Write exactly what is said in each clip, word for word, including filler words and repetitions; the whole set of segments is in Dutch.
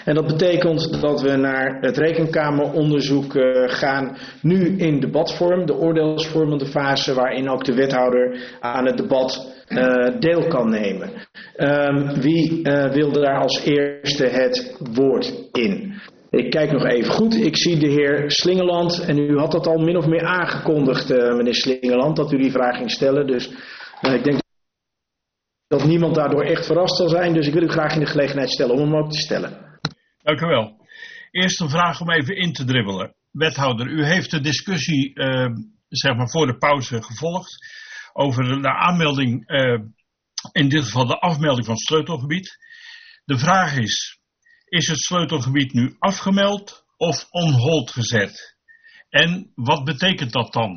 En dat betekent dat we naar het rekenkameronderzoek uh, gaan, nu in debatvorm, de oordeelsvormende fase, waarin ook de wethouder aan het debat uh, deel kan nemen. Um, wie uh, wilde daar als eerste het woord in? Ik kijk nog even goed. Ik zie de heer Slingeland. En u had dat al min of meer aangekondigd, uh, meneer Slingeland, dat u die vraag ging stellen. Dus uh, ik denk dat niemand daardoor echt verrast zal zijn. Dus ik wil u graag in de gelegenheid stellen om hem ook te stellen. Dank u wel. Eerst een vraag om even in te dribbelen. Wethouder, u heeft de discussie uh, zeg maar voor de pauze gevolgd over de aanmelding, uh, in dit geval de afmelding van het sleutelgebied. De vraag is, is het sleutelgebied nu afgemeld of on hold gezet? En wat betekent dat dan?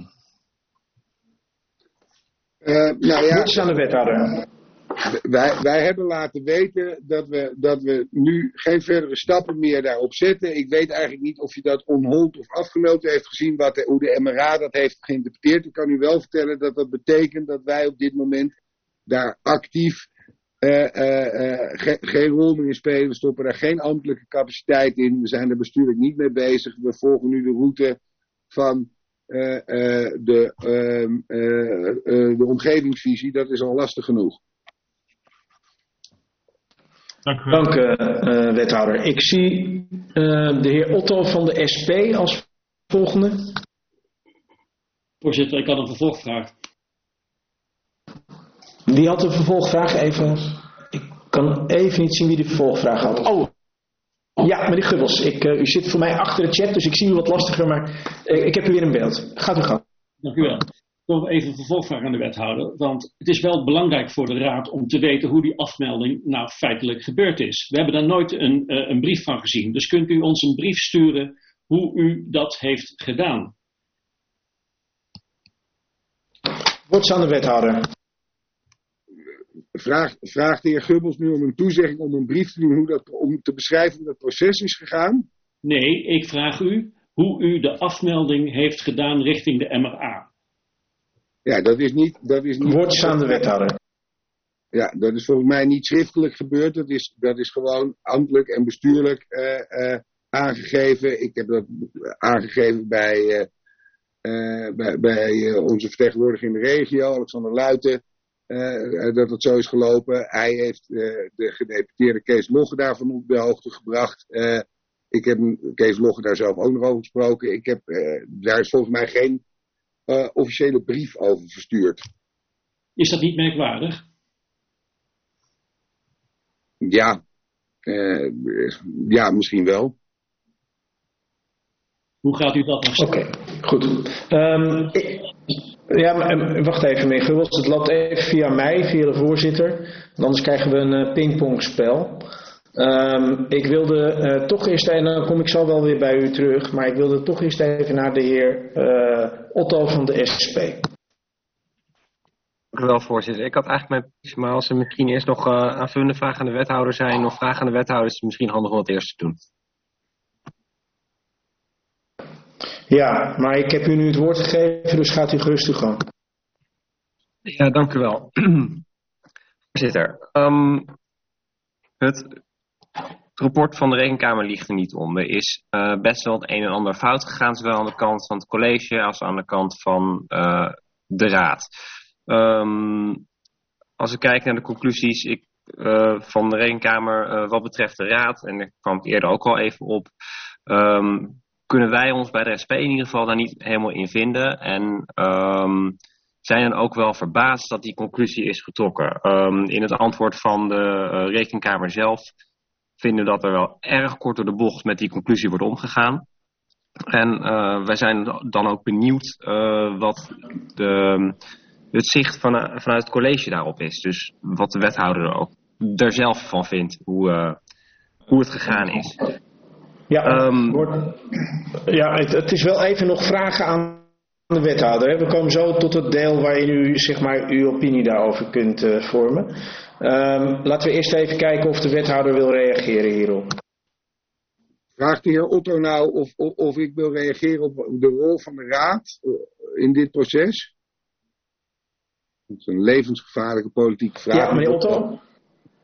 Uh, nou ja, Goed aan de wethouder. Wij, wij hebben laten weten dat we, dat we nu geen verdere stappen meer daarop zetten. Ik weet eigenlijk niet of je dat on hold of afgemeld heeft gezien, wat de, hoe de M R A dat heeft geïnterpreteerd. Ik kan u wel vertellen dat dat betekent dat wij op dit moment daar actief uh, uh, uh, ge, geen rol meer in spelen. We stoppen daar geen ambtelijke capaciteit in. We zijn er bestuurlijk niet mee bezig. We volgen nu de route van uh, uh, de, uh, uh, uh, de omgevingsvisie. Dat is al lastig genoeg. Dank u, Dank, uh, wethouder. Ik zie uh, de heer Otto van de S P als volgende. Voorzitter, ik had een vervolgvraag. Wie had een vervolgvraag? Even. Ik kan even niet zien wie de vervolgvraag had. Oh, ja, meneer Gubbels. Ik, uh, u zit voor mij achter de chat, dus ik zie u wat lastiger, maar uh, ik heb u weer in beeld. Gaat u gang. Dank u wel. Nog even een vervolgvraag aan de wethouder, want het is wel belangrijk voor de raad om te weten hoe die afmelding nou feitelijk gebeurd is. We hebben daar nooit een, uh, een brief van gezien, dus kunt u ons een brief sturen hoe u dat heeft gedaan? Wordt aan de wethouder. Vraag, vraagt de heer Gubbels nu om een toezegging om een brief te doen hoe dat, om te beschrijven hoe dat proces is gegaan? Nee, ik vraag u hoe u de afmelding heeft gedaan richting de M R A. Ja, dat is niet... Dat is niet Wordt aan de wethouder. Ja, dat is volgens mij niet schriftelijk gebeurd. Dat is, dat is gewoon ambtelijk en bestuurlijk uh, uh, aangegeven. Ik heb dat aangegeven bij, uh, uh, bij, bij uh, onze vertegenwoordiger in de regio, Alexander Luiten, uh, dat het zo is gelopen. Hij heeft uh, de gedeputeerde Kees Logge daarvan op de hoogte gebracht. Uh, ik heb Kees Logge daar zelf ook nog over gesproken. Ik heb, uh, daar is volgens mij geen Uh, officiële brief over verstuurd. Is dat niet merkwaardig? Ja, uh, ja, misschien wel. Hoe gaat u dat nog zeggen? Oké, okay, goed. Um, ik, ja, maar, wacht even, meneer Gubbels. Het loopt even via mij, via de voorzitter. Anders krijgen we een uh, pingpongspel. Um, ik wilde uh, toch eerst, en dan kom ik zo wel weer bij u terug, maar ik wilde toch eerst even naar de heer uh, Otto van de S P. Dank u wel, voorzitter. Ik had eigenlijk mijn, maar als er misschien eerst nog uh, aanvullende vragen aan de wethouder zijn, of vragen aan de wethouder, is het misschien handig om het eerst te doen. Ja, maar ik heb u nu het woord gegeven, dus gaat u gerust uw gang. Ja, dank u wel. Voorzitter, um, het... Het rapport van de Rekenkamer ligt er niet om. Er is uh, best wel het een en ander fout gegaan, zowel aan de kant van het college als aan de kant van uh, de raad. Um, als we kijken naar de conclusies ik, uh, van de Rekenkamer uh, wat betreft de raad, en daar kwam ik eerder ook al even op, um, kunnen wij ons bij de S P in ieder geval daar niet helemaal in vinden. En um, zijn dan ook wel verbaasd dat die conclusie is getrokken. Um, in het antwoord van de uh, Rekenkamer zelf vinden dat er wel erg kort door de bocht met die conclusie wordt omgegaan. En uh, wij zijn dan ook benieuwd uh, wat de, het zicht van, uh, vanuit het college daarop is. Dus wat de wethouder er ook er zelf van vindt, hoe, uh, hoe het gegaan is. Ja, um, ja het, het is wel even nog vragen aan de wethouder. Hè. We komen zo tot het deel waarin u zeg maar, uw opinie daarover kunt uh, vormen. Um, laten we eerst even kijken of de wethouder wil reageren hierop. Vraagt de heer Otto nou of, of, of ik wil reageren op de rol van de raad in dit proces? Dat is een levensgevaarlijke politieke vraag. Ja, meneer Otto.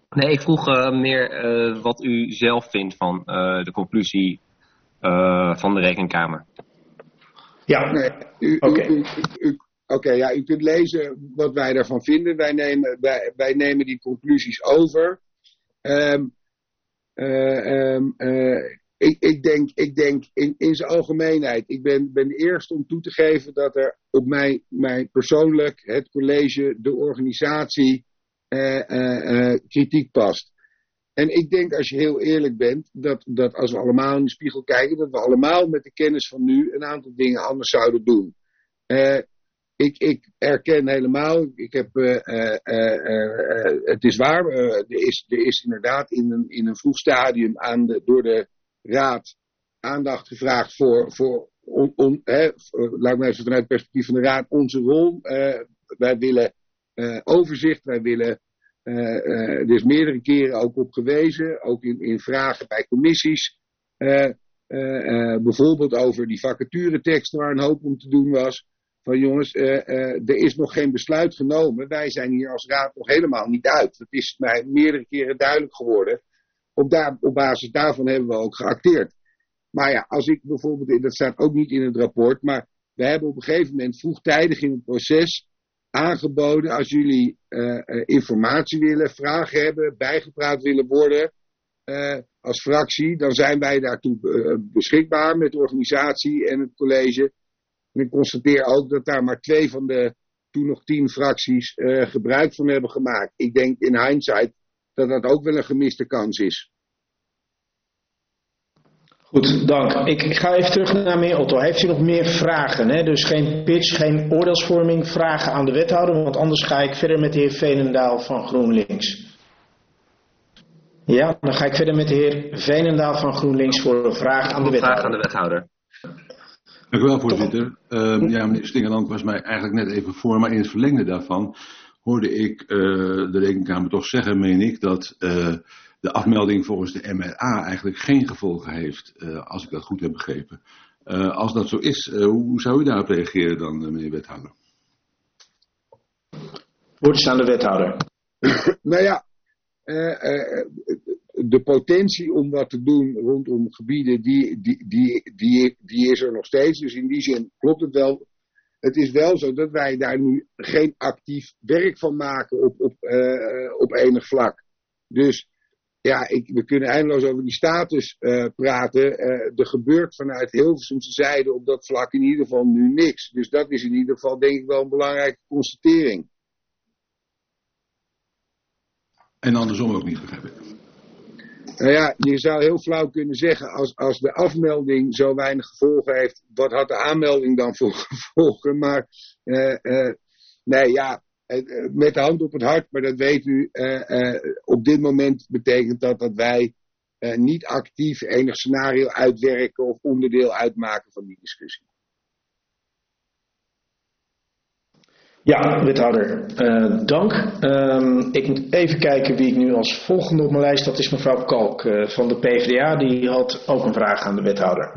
Nee, ik vroeg uh, meer uh, wat u zelf vindt van uh, de conclusie uh, van de Rekenkamer. Ja, nee, u, oké. Okay. Oké, okay, ja, u kunt lezen wat wij daarvan vinden. Wij nemen, wij, wij nemen die conclusies over. Um, uh, um, uh, ik, ik denk, ik denk in, in zijn algemeenheid, ik ben, ben de eerste om toe te geven dat er op mij, mij persoonlijk, het college, de organisatie, uh, uh, uh, kritiek past. En ik denk, als je heel eerlijk bent, dat, dat als we allemaal in de spiegel kijken, dat we allemaal met de kennis van nu een aantal dingen anders zouden doen. Uh, ik, ik erken helemaal, ik heb, uh, uh, uh, uh, het is waar, uh, er, is, er is inderdaad in een, in een vroeg stadium aan de, door de Raad aandacht gevraagd voor, voor on, on, hè, laat ik maar even vanuit het perspectief van de Raad, onze rol. Uh, wij willen uh, overzicht, wij willen, uh, uh, er is meerdere keren ook op gewezen, ook in, in vragen bij commissies. Uh, uh, uh, bijvoorbeeld over die vacatureteksten waar een hoop om te doen was. Van jongens, uh, uh, er is nog geen besluit genomen. Wij zijn hier als Raad nog helemaal niet uit. Dat is mij meerdere keren duidelijk geworden. Op, daar, op basis daarvan hebben we ook geacteerd. Maar ja, als ik bijvoorbeeld, dat staat ook niet in het rapport, maar we hebben op een gegeven moment vroegtijdig in het proces aangeboden, als jullie uh, uh, informatie willen, vragen hebben, bijgepraat willen worden uh, als fractie, dan zijn wij daartoe uh, beschikbaar met de organisatie en het college. En ik constateer ook dat daar maar twee van de toen nog tien fracties uh, gebruik van hebben gemaakt. Ik denk in hindsight dat dat ook wel een gemiste kans is. Goed, dank. Ik, ik ga even terug naar meneer Otto. Heeft u nog meer vragen? Hè? Dus geen pitch, geen oordeelsvorming, vragen aan de wethouder, want anders ga ik verder met de heer Veenendaal van GroenLinks. Ja, dan ga ik verder met de heer Veenendaal van GroenLinks voor een vraag aan de wethouder. Vraag aan de wethouder. Dank u wel, voorzitter. Uh, ja, meneer Stingeland was mij eigenlijk net even voor, maar in het verlengde daarvan hoorde ik uh, de Rekenkamer toch zeggen, meen ik, dat uh, de afmelding volgens de M R A eigenlijk geen gevolgen heeft, uh, als ik dat goed heb begrepen. Uh, als dat zo is, uh, hoe zou u daarop reageren dan, uh, meneer wethouder? Woord is aan de wethouder. Nou ja, uh, uh, de potentie om wat te doen rondom gebieden, die, die, die, die, die is er nog steeds. Dus in die zin klopt het wel. Het is wel zo dat wij daar nu geen actief werk van maken op, op, uh, op enig vlak. Dus ja, ik, we kunnen eindeloos over die status uh, praten. Uh, er gebeurt vanuit Hilversumse zijde op dat vlak in ieder geval nu niks. Dus dat is in ieder geval denk ik wel een belangrijke constatering. En andersom ook niet, begrijp ik. Nou ja, je zou heel flauw kunnen zeggen, als, als de afmelding zo weinig gevolgen heeft, wat had de aanmelding dan voor gevolgen? Maar uh, uh, nee, ja, uh, met de hand op het hart, maar dat weet u, uh, uh, op dit moment betekent dat dat wij uh, niet actief enig scenario uitwerken of onderdeel uitmaken van die discussie. Ja, wethouder, uh, dank. Um, ik moet even kijken wie ik nu als volgende op mijn lijst, dat is mevrouw Kalk uh, van de P v d A. Die had ook een vraag aan de wethouder.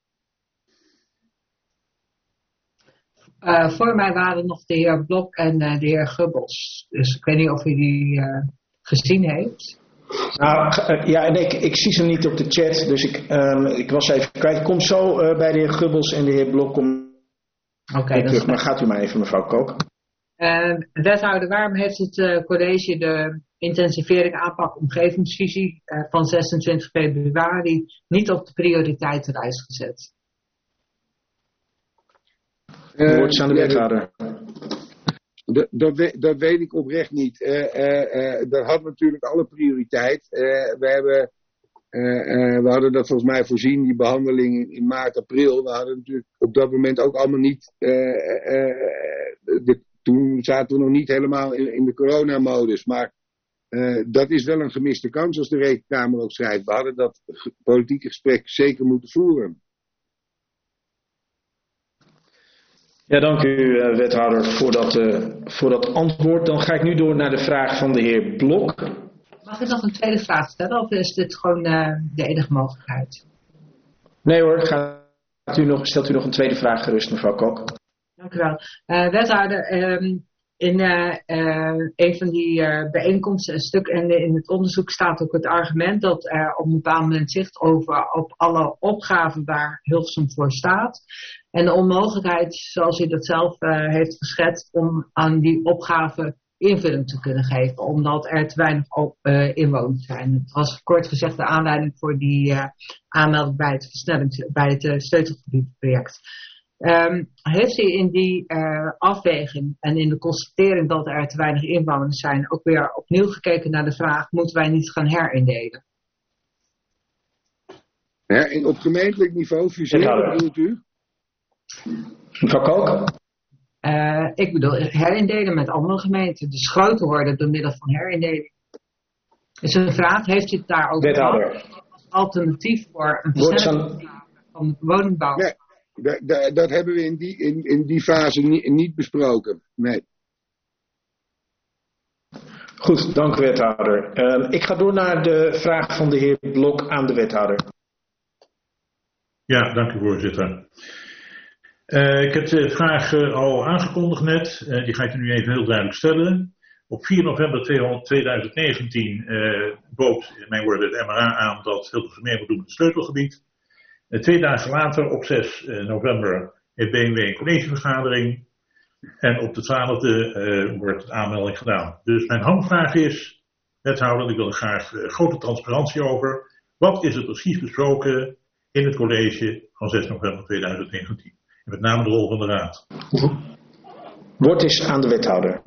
Uh, voor mij waren nog de heer Blok en uh, de heer Gubbels. Dus ik weet niet of u die uh, gezien heeft. Nou, uh, ja, en ik, ik zie ze niet op de chat, dus ik, um, ik was even kwijt. Ik kom zo uh, bij de heer Gubbels en de heer Blok kom okay, terug. Maar gaat u maar even, mevrouw Kalk. Uh, wethouder, waarom heeft het uh, college de intensivering aanpak omgevingsvisie uh, van zesentwintig februari niet op de prioriteitenlijst gezet? Uh, Woord aan de wethouder. Dat, dat, weet, dat weet ik oprecht niet. Uh, uh, uh, dat had natuurlijk alle prioriteit. Uh, we, hebben, uh, uh, we hadden dat volgens mij voorzien, die behandeling in, in maart, april. We hadden natuurlijk op dat moment ook allemaal niet... Uh, uh, de, toen zaten we nog niet helemaal in, in de coronamodus. Maar uh, dat is wel een gemiste kans, als de Rekenkamer ook schrijft. We hadden dat politieke gesprek zeker moeten voeren. Ja, dank u uh, wethouder voor dat, uh, voor dat antwoord. Dan ga ik nu door naar de vraag van de heer Blok. Mag ik nog een tweede vraag stellen of is dit gewoon uh, de enige mogelijkheid? Nee hoor, gaat u nog, stelt u nog een tweede vraag gerust, mevrouw Kok. Dank u wel. Uh, wethouder, um, in uh, uh, een van die uh, bijeenkomsten, een stuk en in het onderzoek staat ook het argument dat er op een bepaald moment zicht over op alle opgaven waar Hilversum voor staat. En de onmogelijkheid, zoals u dat zelf uh, heeft geschetst, om aan die opgaven invulling te kunnen geven, omdat er te weinig op, uh, inwoners zijn. Het was kort gezegd de aanleiding voor die uh, aanmelding bij het versnellings, bij het uh, sleutelgebiedproject. Um, heeft u in die uh, afweging en in de constatering dat er te weinig inwoners zijn ook weer opnieuw gekeken naar de vraag, moeten wij niet gaan herindelen? Her, op gemeentelijk niveau fuseren, bedoelt u? Mevrouw Kook? Uh, ik bedoel herindelen met andere gemeenten, dus groter worden door middel van herindeling. Dus een vraag, heeft u het daar ook gehad als alternatief voor een versnelling van woningbouw? Nee. Da, da, dat hebben we in die, in, in die fase niet, niet besproken. Nee. Goed, dank wethouder. Uh, ik ga door naar de vraag van de heer Blok aan de wethouder. Ja, dank u voorzitter. Uh, ik heb de vraag uh, al aangekondigd net. Uh, die ga ik u nu even heel duidelijk stellen. Op vier november tweeduizend negentien uh, bood, in mijn woorden, de M R A aan dat Hilversum mee moet doen met het sleutelgebied. Uh, twee dagen later, op zes november, heeft B M W een collegevergadering. En op de twaalfde uh, wordt de aanmelding gedaan. Dus mijn handvraag is, wethouder, ik wil er graag uh, grote transparantie over. Wat is er precies besproken in het college van zes november tweeduizend negentien? En met name de rol van de raad. Woord is aan de wethouder.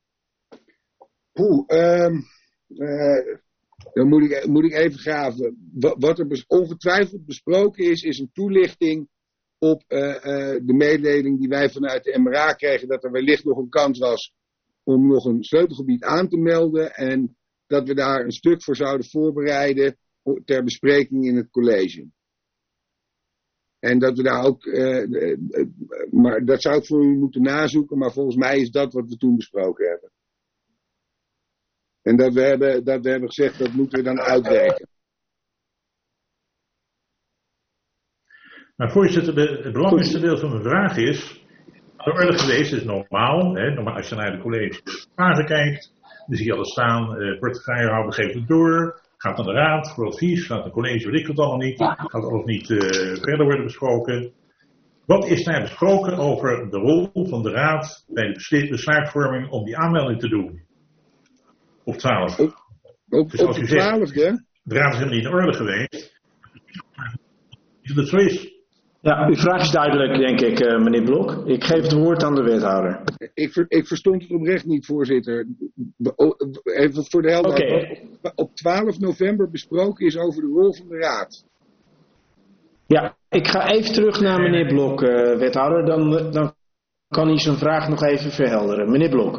Oeh, um, uh, dan moet ik, moet ik even graven. Wat er bes- ongetwijfeld besproken is, is een toelichting op uh, uh, de mededeling die wij vanuit de M R A kregen, dat er wellicht nog een kans was om nog een sleutelgebied aan te melden en dat we daar een stuk voor zouden voorbereiden ter bespreking in het college. En dat we daar ook, uh, uh, uh, maar dat zou ik voor u moeten nazoeken, maar volgens mij is dat wat we toen besproken hebben. En dat we hebben, dat we hebben gezegd, dat moeten we dan uitwerken. Maar voorzitter, de, het belangrijkste deel van mijn vraag is, de orde geweest is normaal, hè, normaal als je naar de college vragen kijkt, dan zie je alles staan, uh, portefeuillehouder geeft het door, gaat naar de raad voor advies, gaat naar het college, weet ik het allemaal niet, gaat alles niet uh, verder worden besproken. Wat is daar besproken over de rol van de raad bij de besluitvorming om die aanmelding te doen? Op twaalf. Op, op, dus op de twaalfde? De raad is helemaal niet in orde geweest. Is dat zo is? Ja, uw vraag is duidelijk, denk ik, uh, meneer Blok. Ik geef het woord aan de wethouder. Ik, ver, ik verstond het oprecht niet, voorzitter. Even voor de helderheid. Okay. Wat op twaalf november besproken is over de rol van de raad. Ja, ik ga even terug naar meneer Blok, uh, wethouder. Dan, dan kan hij zijn vraag nog even verhelderen. Meneer Blok.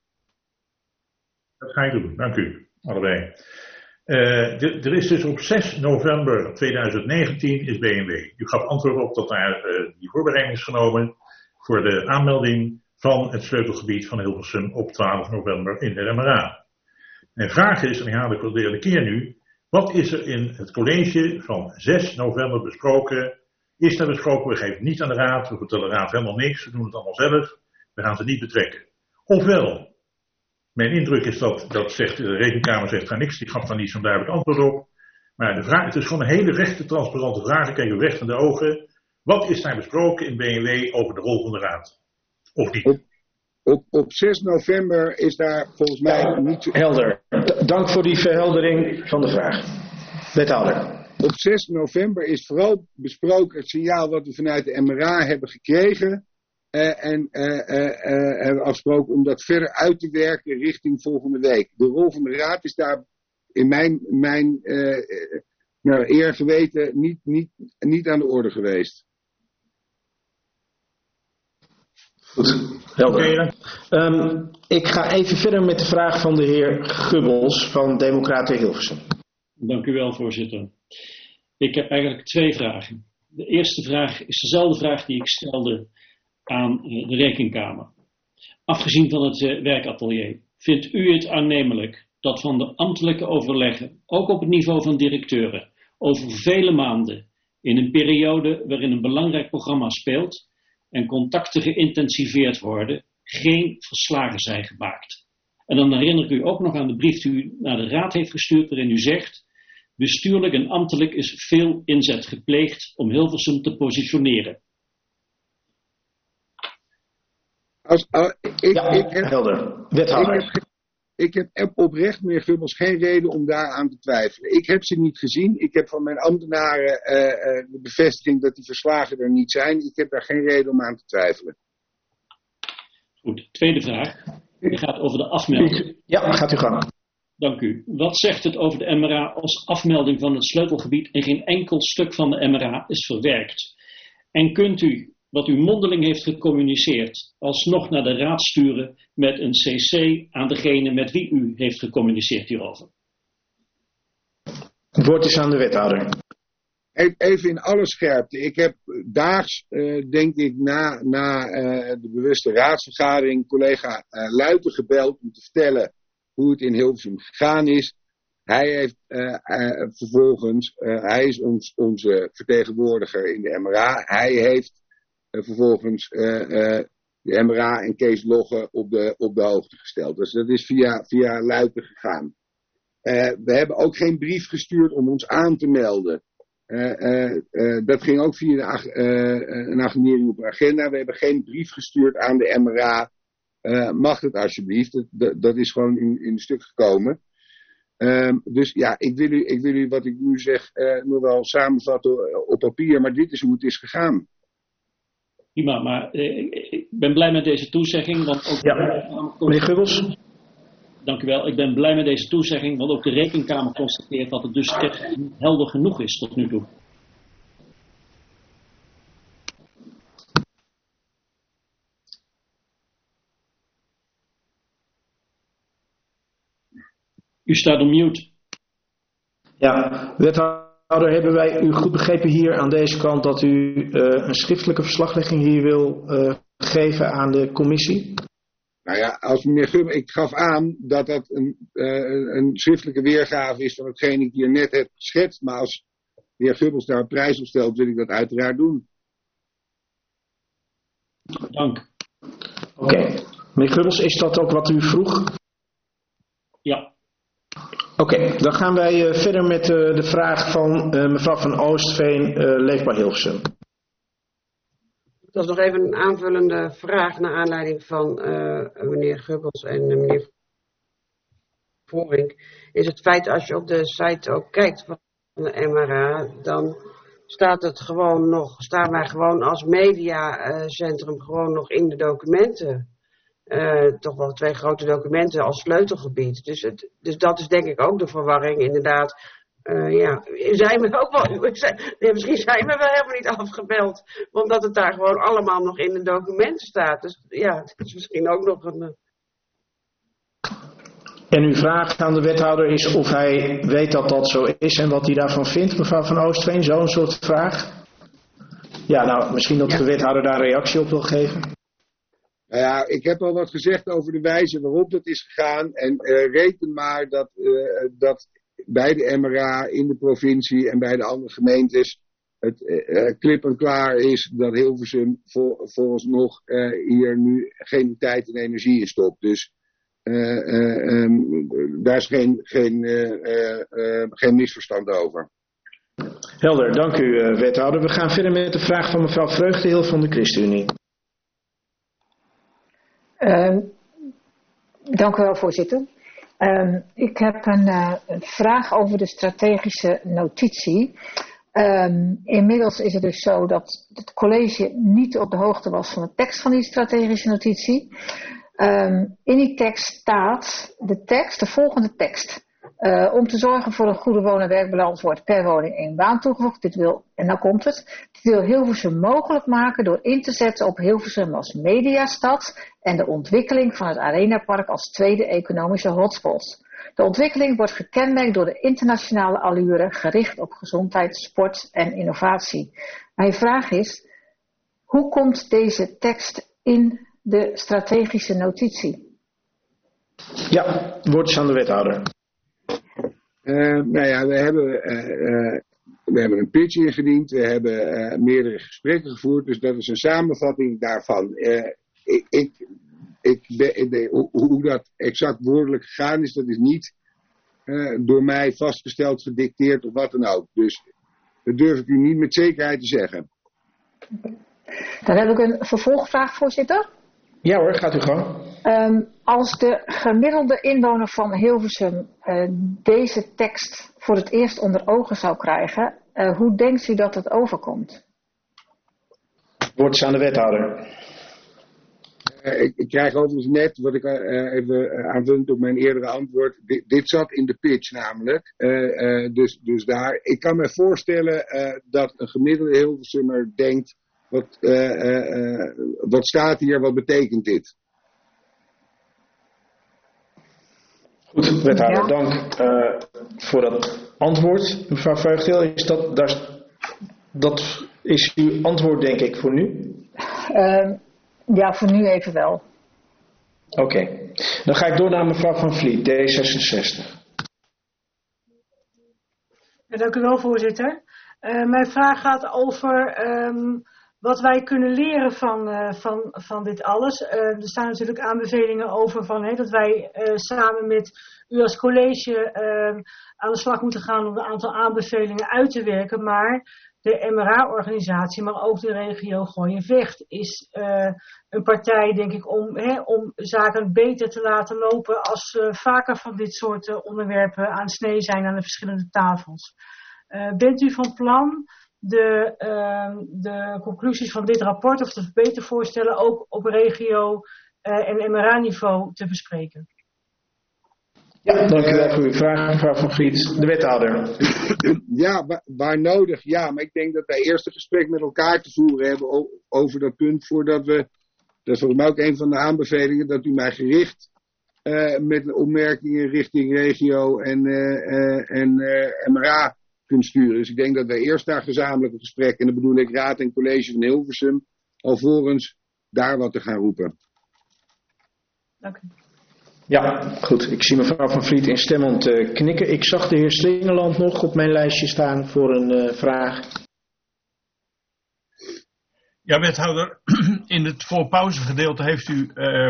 Dat ga ik doen, dank u, allebei. Uh, d- er is dus op zes november tweeduizend negentien is B M W. U gaf antwoord op dat daar uh, die voorbereiding is genomen voor de aanmelding van het sleutelgebied van Hilversum op twaalf november in de M R A. Mijn vraag is, en ik haal ik al de derde keer nu, wat is er in het college van zes november besproken? Is daar besproken, we geven het niet aan de raad, we vertellen de raad helemaal niks, we doen het allemaal zelf, we gaan ze niet betrekken. Ofwel, mijn indruk is dat, dat zegt, de rekenkamer zegt daar niks, die gaf daar niet zo'n duidelijk antwoord op. Maar de vraag, het is gewoon een hele rechte, transparante vraag, ik kijk u recht in de ogen. Wat is daar besproken in B M W over de rol van de raad? Of niet? Op, op, op zes november is daar volgens mij ja, niet... Helder. D- dank voor die verheldering van de vraag. Wethouder. Op zes november is vooral besproken het signaal wat we vanuit de M R A hebben gekregen. Uh, en uh, uh, uh, hebben afgesproken om dat verder uit te werken richting volgende week. De rol van de raad is daar in mijn, mijn uh, uh, nou, eer geweten niet, niet, niet aan de orde geweest. Goed, helder. Um, ik ga even verder met de vraag van de heer Gubbels van Democraten Hilversum. Dank u wel, voorzitter. Ik heb eigenlijk twee vragen. De eerste vraag is dezelfde vraag die ik stelde aan de Rekenkamer. Afgezien van het uh, werkatelier, vindt u het aannemelijk dat van de ambtelijke overleggen, ook op het niveau van directeuren, over vele maanden, in een periode waarin een belangrijk programma speelt en contacten geïntensiveerd worden, geen verslagen zijn gemaakt. En dan herinner ik u ook nog aan de brief die u naar de Raad heeft gestuurd, waarin u zegt: bestuurlijk en ambtelijk is veel inzet gepleegd om Hilversum te positioneren. Als, uh, ik, Ja, ik heb, helder. Wethouder. Ik heb, ik heb oprecht, meneer Gubbels, geen reden om daaraan te twijfelen. Ik heb ze niet gezien. Ik heb van mijn ambtenaren uh, uh, de bevestiging dat die verslagen er niet zijn. Ik heb daar geen reden om aan te twijfelen. Goed, tweede vraag. Die gaat over de afmelding. Ja, gaat u gang. Dank u. Wat zegt het over de M R A als afmelding van het sleutelgebied en geen enkel stuk van de M R A is verwerkt? En kunt u, wat u mondeling heeft gecommuniceerd, alsnog naar de Raad sturen met een C C aan degene met wie u heeft gecommuniceerd hierover? Het woord is aan de wethouder. Even in alle scherpte. Ik heb daags, uh, denk ik, na, na uh, de bewuste raadsvergadering collega uh, Luiten gebeld om te vertellen hoe het in Hilversum gegaan is. Hij heeft uh, uh, vervolgens, uh, hij is ons, onze vertegenwoordiger in de M R A. Hij heeft uh, vervolgens uh, uh, de M R A en Kees Logge op de, op de hoogte gesteld. Dus dat is via, via Luiten gegaan. Uh, we hebben ook geen brief gestuurd om ons aan te melden. Uh, uh, uh, dat ging ook via de ag- uh, een agendering op een agenda. We hebben geen brief gestuurd aan de M R A. Uh, mag het alsjeblieft? Dat, dat, dat is gewoon in, in een stuk gekomen. Um, dus ja, ik wil, u, ik wil u wat ik nu zeg uh, nog wel samenvatten op papier. Maar dit is hoe het is gegaan. Prima, maar uh, ik ben blij met deze toezegging. Want ook Ja, meneer Gubbels. Dank u wel. Ik ben blij met deze toezegging, want ook de Rekenkamer constateert dat het dus technisch niet helder genoeg is tot nu toe. U staat op mute. Ja, wethouder, hebben wij u goed begrepen hier aan deze kant dat u uh, een schriftelijke verslaglegging hier wil uh, geven aan de commissie? Nou ja, als meneer Gubbels, ik gaf aan dat dat een, uh, een schriftelijke weergave is van hetgeen ik hier net heb geschetst. Maar als de heer Gubbels daar een prijs op stelt, wil ik dat uiteraard doen. Dank. Oké. Okay. Meneer Gubbels, is dat ook wat u vroeg? Ja. Oké, okay, dan gaan wij uh, verder met uh, de vraag van uh, mevrouw van Oostveen, uh, Leefbaar Hilversum. Dat is nog even een aanvullende vraag naar aanleiding van uh, meneer Gubbels en uh, meneer Voring. Is het feit als je op de site ook kijkt van de M R A, dan staat het gewoon nog, staan wij gewoon als mediacentrum gewoon nog in de documenten. Uh, toch wel twee grote documenten als sleutelgebied. Dus, het, dus dat is denk ik ook de verwarring inderdaad. Uh, ja, zijn we ook wel, zijn, nee, misschien zijn we wel helemaal niet afgebeld, omdat het daar gewoon allemaal nog in de documenten staat. Dus ja, het is misschien ook nog een... Uh... En uw vraag aan de wethouder is of hij weet dat dat zo is en wat hij daarvan vindt, mevrouw van Oostveen, zo'n soort vraag? Ja, nou, misschien dat ja. de wethouder daar een reactie op wil geven. Nou ja, ik heb al wat gezegd over de wijze waarop dat is gegaan en uh, reken maar dat, uh, dat bij de M R A, in de provincie en bij de andere gemeentes het uh, klip en klaar is dat Hilversum vol, volgens nog uh, hier nu geen tijd en energie in stopt. Dus uh, uh, um, daar is geen, geen, uh, uh, uh, geen misverstand over. Helder, dank u uh, wethouder. We gaan verder met de vraag van mevrouw Vreugdehil van de ChristenUnie. Uh, dank u wel, voorzitter. Uh, ik heb een, uh, een vraag over de strategische notitie. Um, inmiddels is het dus zo dat het college niet op de hoogte was van de tekst van die strategische notitie. Um, in die tekst staat de tekst, de volgende tekst. Uh, om te zorgen voor een goede woon- en werkbalans wordt per woning één baan toegevoegd. Dit wil, en dan komt het, dit wil Hilversum mogelijk maken door in te zetten op Hilversum als mediastad en de ontwikkeling van het Arenapark als tweede economische hotspot. De ontwikkeling wordt gekenmerkt door de internationale allure gericht op gezondheid, sport en innovatie. Mijn vraag is, hoe komt deze tekst in de strategische notitie? Ja, woord is aan de wethouder. Uh, nou ja, we hebben, uh, uh, we hebben een pitch ingediend, we hebben uh, meerdere gesprekken gevoerd, dus dat is een samenvatting daarvan. Uh, ik, ik ik ben, de, hoe, hoe dat exact woordelijk gegaan is, dat is niet uh, door mij vastgesteld, gedicteerd of wat dan ook. Dus dat durf ik u niet met zekerheid te zeggen. Dan heb ik een vervolgvraag, voorzitter. Ja hoor, gaat u gang. Um, als de gemiddelde inwoner van Hilversum uh, deze tekst voor het eerst onder ogen zou krijgen, uh, hoe denkt u dat het overkomt? Woord is aan de wethouder. Uh, ik, ik krijg overigens net, wat ik uh, even uh, aanvullend op mijn eerdere antwoord, dit, dit zat in de pitch namelijk. Uh, uh, dus, dus daar, ik kan me voorstellen uh, dat een gemiddelde Hilversummer denkt, wat, uh, uh, uh, wat staat hier, wat betekent dit? Goed, wethouder, ja. dank uh, voor dat antwoord. Mevrouw Vreugdeel, is dat, daar, dat is uw antwoord denk ik voor nu? Uh, ja, voor nu even wel. Oké, okay. Dan ga ik door naar mevrouw Van Vliet, D zesenzestig. Ja, dank u wel, voorzitter. Uh, mijn vraag gaat over um, wat wij kunnen leren van, uh, van, van dit alles. Uh, er staan natuurlijk aanbevelingen over van, hey, dat wij uh, samen met u als college uh, aan de slag moeten gaan om een aantal aanbevelingen uit te werken. Maar de M R A-organisatie, maar ook de regio Gooi-en-Vecht is uh, een partij, denk ik, om, hè, om zaken beter te laten lopen als uh, vaker van dit soort uh, onderwerpen aan snee zijn aan de verschillende tafels. Uh, bent u van plan de, uh, de conclusies van dit rapport of de verbetervoorstellen ook op regio uh, en M R A-niveau te bespreken? Ja, dank u wel voor uw vraag, mevrouw Van Vliet. De wethouder. Ja, waar, waar nodig, ja. Maar ik denk dat wij eerst een gesprek met elkaar te voeren hebben over dat punt voordat we, dat is volgens mij ook een van de aanbevelingen, dat u mij gericht uh, met opmerkingen richting regio en, uh, uh, en uh, M R A kunt sturen. Dus ik denk dat wij eerst daar gezamenlijk een gesprek, en dan bedoel ik raad en college van Hilversum, alvorens daar wat te gaan roepen. Dank u. Ja, goed. Ik zie mevrouw Van Vliet instemmend uh, knikken. Ik zag de heer Slingeland nog op mijn lijstje staan voor een uh, vraag. Ja, wethouder, in het voorpauzegedeelte heeft u uh,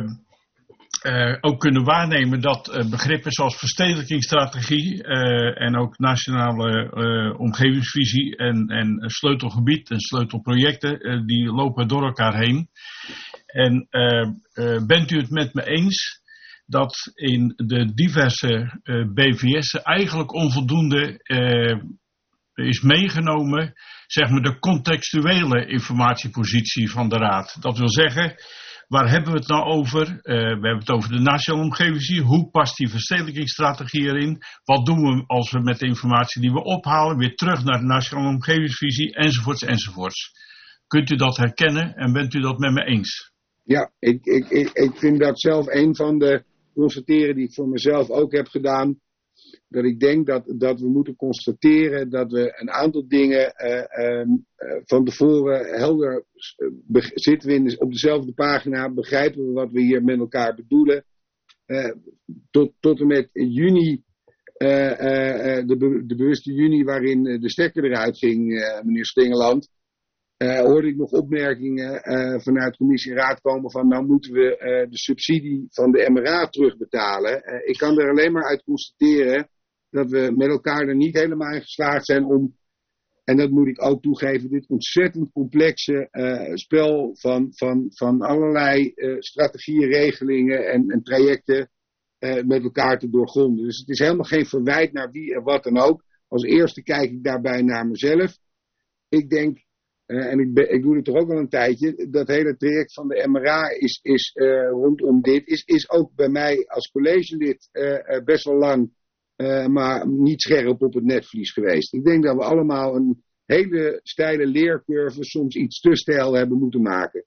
uh, ook kunnen waarnemen dat uh, begrippen zoals verstedelijkingsstrategie uh, en ook nationale uh, omgevingsvisie en, en sleutelgebied en sleutelprojecten, uh, die lopen door elkaar heen. En uh, uh, bent u het met me eens dat in de diverse uh, B V S'en eigenlijk onvoldoende uh, is meegenomen, zeg maar, de contextuele informatiepositie van de Raad? Dat wil zeggen, waar hebben we het nou over? Uh, we hebben het over de nationale omgevingsvisie. Hoe past die verstedelijkingsstrategie erin? Wat doen we als we met de informatie die we ophalen weer terug naar de nationale omgevingsvisie? Enzovoorts, enzovoorts. Kunt u dat herkennen en bent u dat met me eens? Ja, ik, ik, ik, ik vind dat zelf een van de constateren die ik voor mezelf ook heb gedaan. Dat ik denk dat, dat we moeten constateren dat we een aantal dingen uh, uh, van tevoren helder uh, zitten we in, op dezelfde pagina, begrijpen we wat we hier met elkaar bedoelen. Uh, tot, tot en met juni, uh, uh, de, be, de bewuste juni waarin de stekker eruit ging, uh, meneer Slingeland. Uh, hoorde ik nog opmerkingen uh, vanuit commissie en raad komen van nou moeten we uh, de subsidie van de M R A terugbetalen. Uh, ik kan er alleen maar uit constateren dat we met elkaar er niet helemaal in geslaagd zijn om, en dat moet ik ook toegeven, dit ontzettend complexe uh, spel van, van, van allerlei uh, strategieën, regelingen en, en trajecten uh, met elkaar te doorgronden. Dus het is helemaal geen verwijt naar wie en wat dan ook. Als eerste kijk ik daarbij naar mezelf. Ik denk, Uh, en ik, be, ik doe het toch ook al een tijdje, dat hele traject van de M R A is, is uh, rondom dit, is, is ook bij mij als collegelid uh, uh, best wel lang, uh, maar niet scherp op het netvlies geweest. Ik denk dat we allemaal een hele steile leercurve, soms iets te steil hebben moeten maken.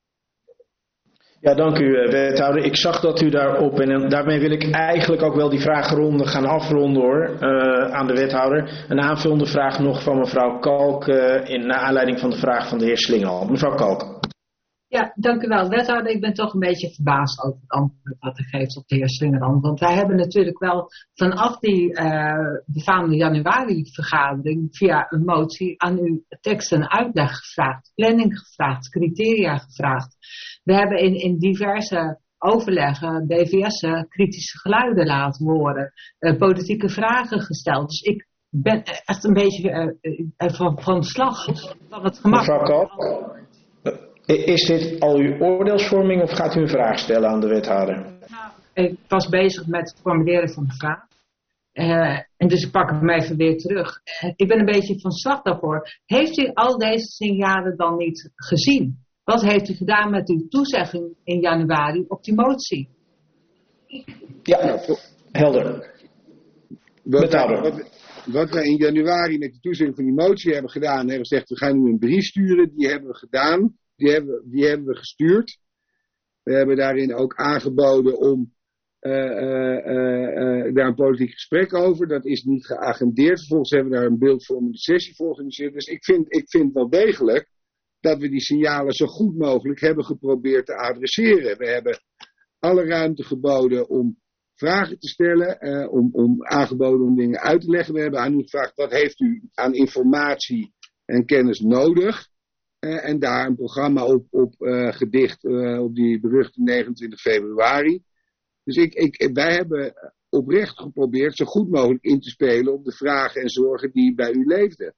Ja, dank u wethouder. Ik zag dat u daarop, en daarmee wil ik eigenlijk ook wel die vragenronde gaan afronden hoor, uh, aan de wethouder. Een aanvullende vraag nog van mevrouw Kalk, uh, in, naar aanleiding van de vraag van de heer Slingeland. Mevrouw Kalk. Ja, dank u wel. Wethouder, ik ben toch een beetje verbaasd over het antwoord wat u geeft op de heer Slingeland. Want wij hebben natuurlijk wel vanaf die uh, befaamde januari-vergadering via een motie aan u tekst en uitleg gevraagd, planning gevraagd, criteria gevraagd. We hebben in, in diverse overleggen, B V S'en kritische geluiden laten horen, uh, politieke vragen gesteld. Dus ik ben echt een beetje uh, van, van slag van het gemak. Mevrouw Kalk, is dit al uw oordeelsvorming of gaat u een vraag stellen aan de wethouder? Nou, ik was bezig met het formuleren van de vraag. Uh, en dus ik pak hem even weer terug. Uh, ik ben een beetje van slag daarvoor. Heeft u al deze signalen dan niet gezien? Wat heeft u gedaan met uw toezegging in januari op die motie? Ja, helder. Wat, wat, wat we in januari met de toezegging van die motie hebben gedaan, hebben we gezegd, we gaan nu een brief sturen. Die hebben we gedaan. Die hebben, die hebben we gestuurd. We hebben daarin ook aangeboden om uh, uh, uh, uh, daar een politiek gesprek over. Dat is niet geagendeerd. Vervolgens hebben we daar een beeldvormende sessie voor georganiseerd. Dus ik vind, ik vind wel degelijk dat we die signalen zo goed mogelijk hebben geprobeerd te adresseren. We hebben alle ruimte geboden om vragen te stellen, uh, om, om aangeboden om dingen uit te leggen. We hebben aan u gevraagd, wat heeft u aan informatie en kennis nodig? Uh, en daar een programma op, op uh, gedicht uh, op die beruchte negenentwintig februari. Dus ik, ik, wij hebben oprecht geprobeerd zo goed mogelijk in te spelen op de vragen en zorgen die bij u leefden.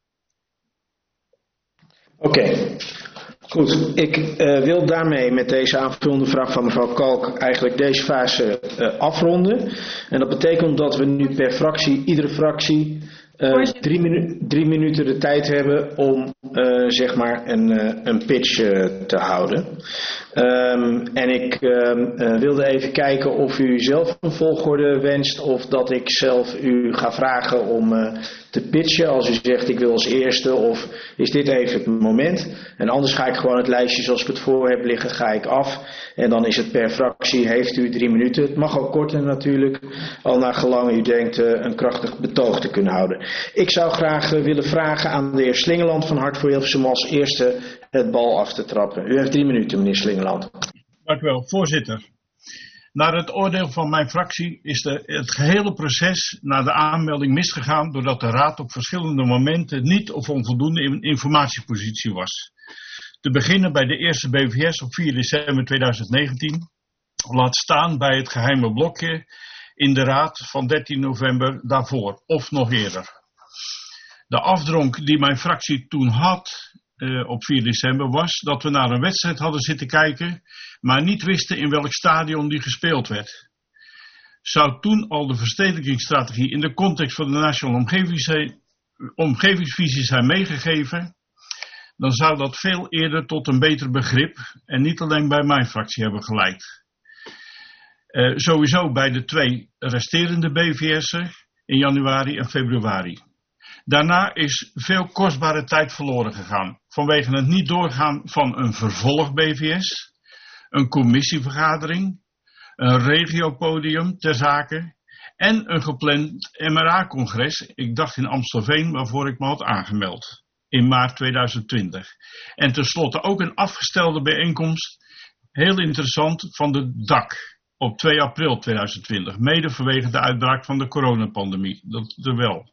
Oké, okay. Goed. Ik uh, wil daarmee met deze aanvullende vraag van mevrouw Kalk eigenlijk deze fase uh, afronden. En dat betekent dat we nu per fractie, iedere fractie, uh, drie, minu- drie minuten de tijd hebben om uh, zeg maar een, uh, een pitch uh, te houden. Um, en ik um, uh, wilde even kijken of u zelf een volgorde wenst of dat ik zelf u ga vragen om uh, te pitchen. Als u zegt ik wil als eerste of is dit even het moment. En anders ga ik gewoon het lijstje zoals ik het voor heb liggen ga ik af. En dan is het per fractie heeft u drie minuten. Het mag ook korter natuurlijk. Al naar gelang u denkt uh, een krachtig betoog te kunnen houden. Ik zou graag uh, willen vragen aan de heer Slingeland van Hart voor Hilversum als eerste het bal af te trappen. U heeft drie minuten, meneer Slingeland. Dank u wel, voorzitter. Naar het oordeel van mijn fractie is de, het gehele proces naar de aanmelding misgegaan doordat de Raad op verschillende momenten niet of onvoldoende in informatiepositie was. Te beginnen bij de eerste B V S op vier december tweeduizend negentien, laat staan bij het geheime blokje in de Raad van dertien november daarvoor, of nog eerder. De afdronk die mijn fractie toen had uh, op vier december was dat we naar een wedstrijd hadden zitten kijken, maar niet wisten in welk stadion die gespeeld werd. Zou toen al de verstedelijkingsstrategie in de context van de Nationale Omgevings- Omgevingsvisie zijn meegegeven, dan zou dat veel eerder tot een beter begrip en niet alleen bij mijn fractie hebben geleid. Uh, sowieso bij de twee resterende B V S'en in januari en februari. Daarna is veel kostbare tijd verloren gegaan vanwege het niet doorgaan van een vervolg B V S, een commissievergadering, een regiopodium ter zake en een gepland M R A-congres, ik dacht in Amstelveen, waarvoor ik me had aangemeld in maart tweeduizend twintig. En tenslotte ook een afgestelde bijeenkomst, heel interessant, van de D A C op twee april tweeduizend twintig, mede vanwege de uitbraak van de coronapandemie, dat er wel.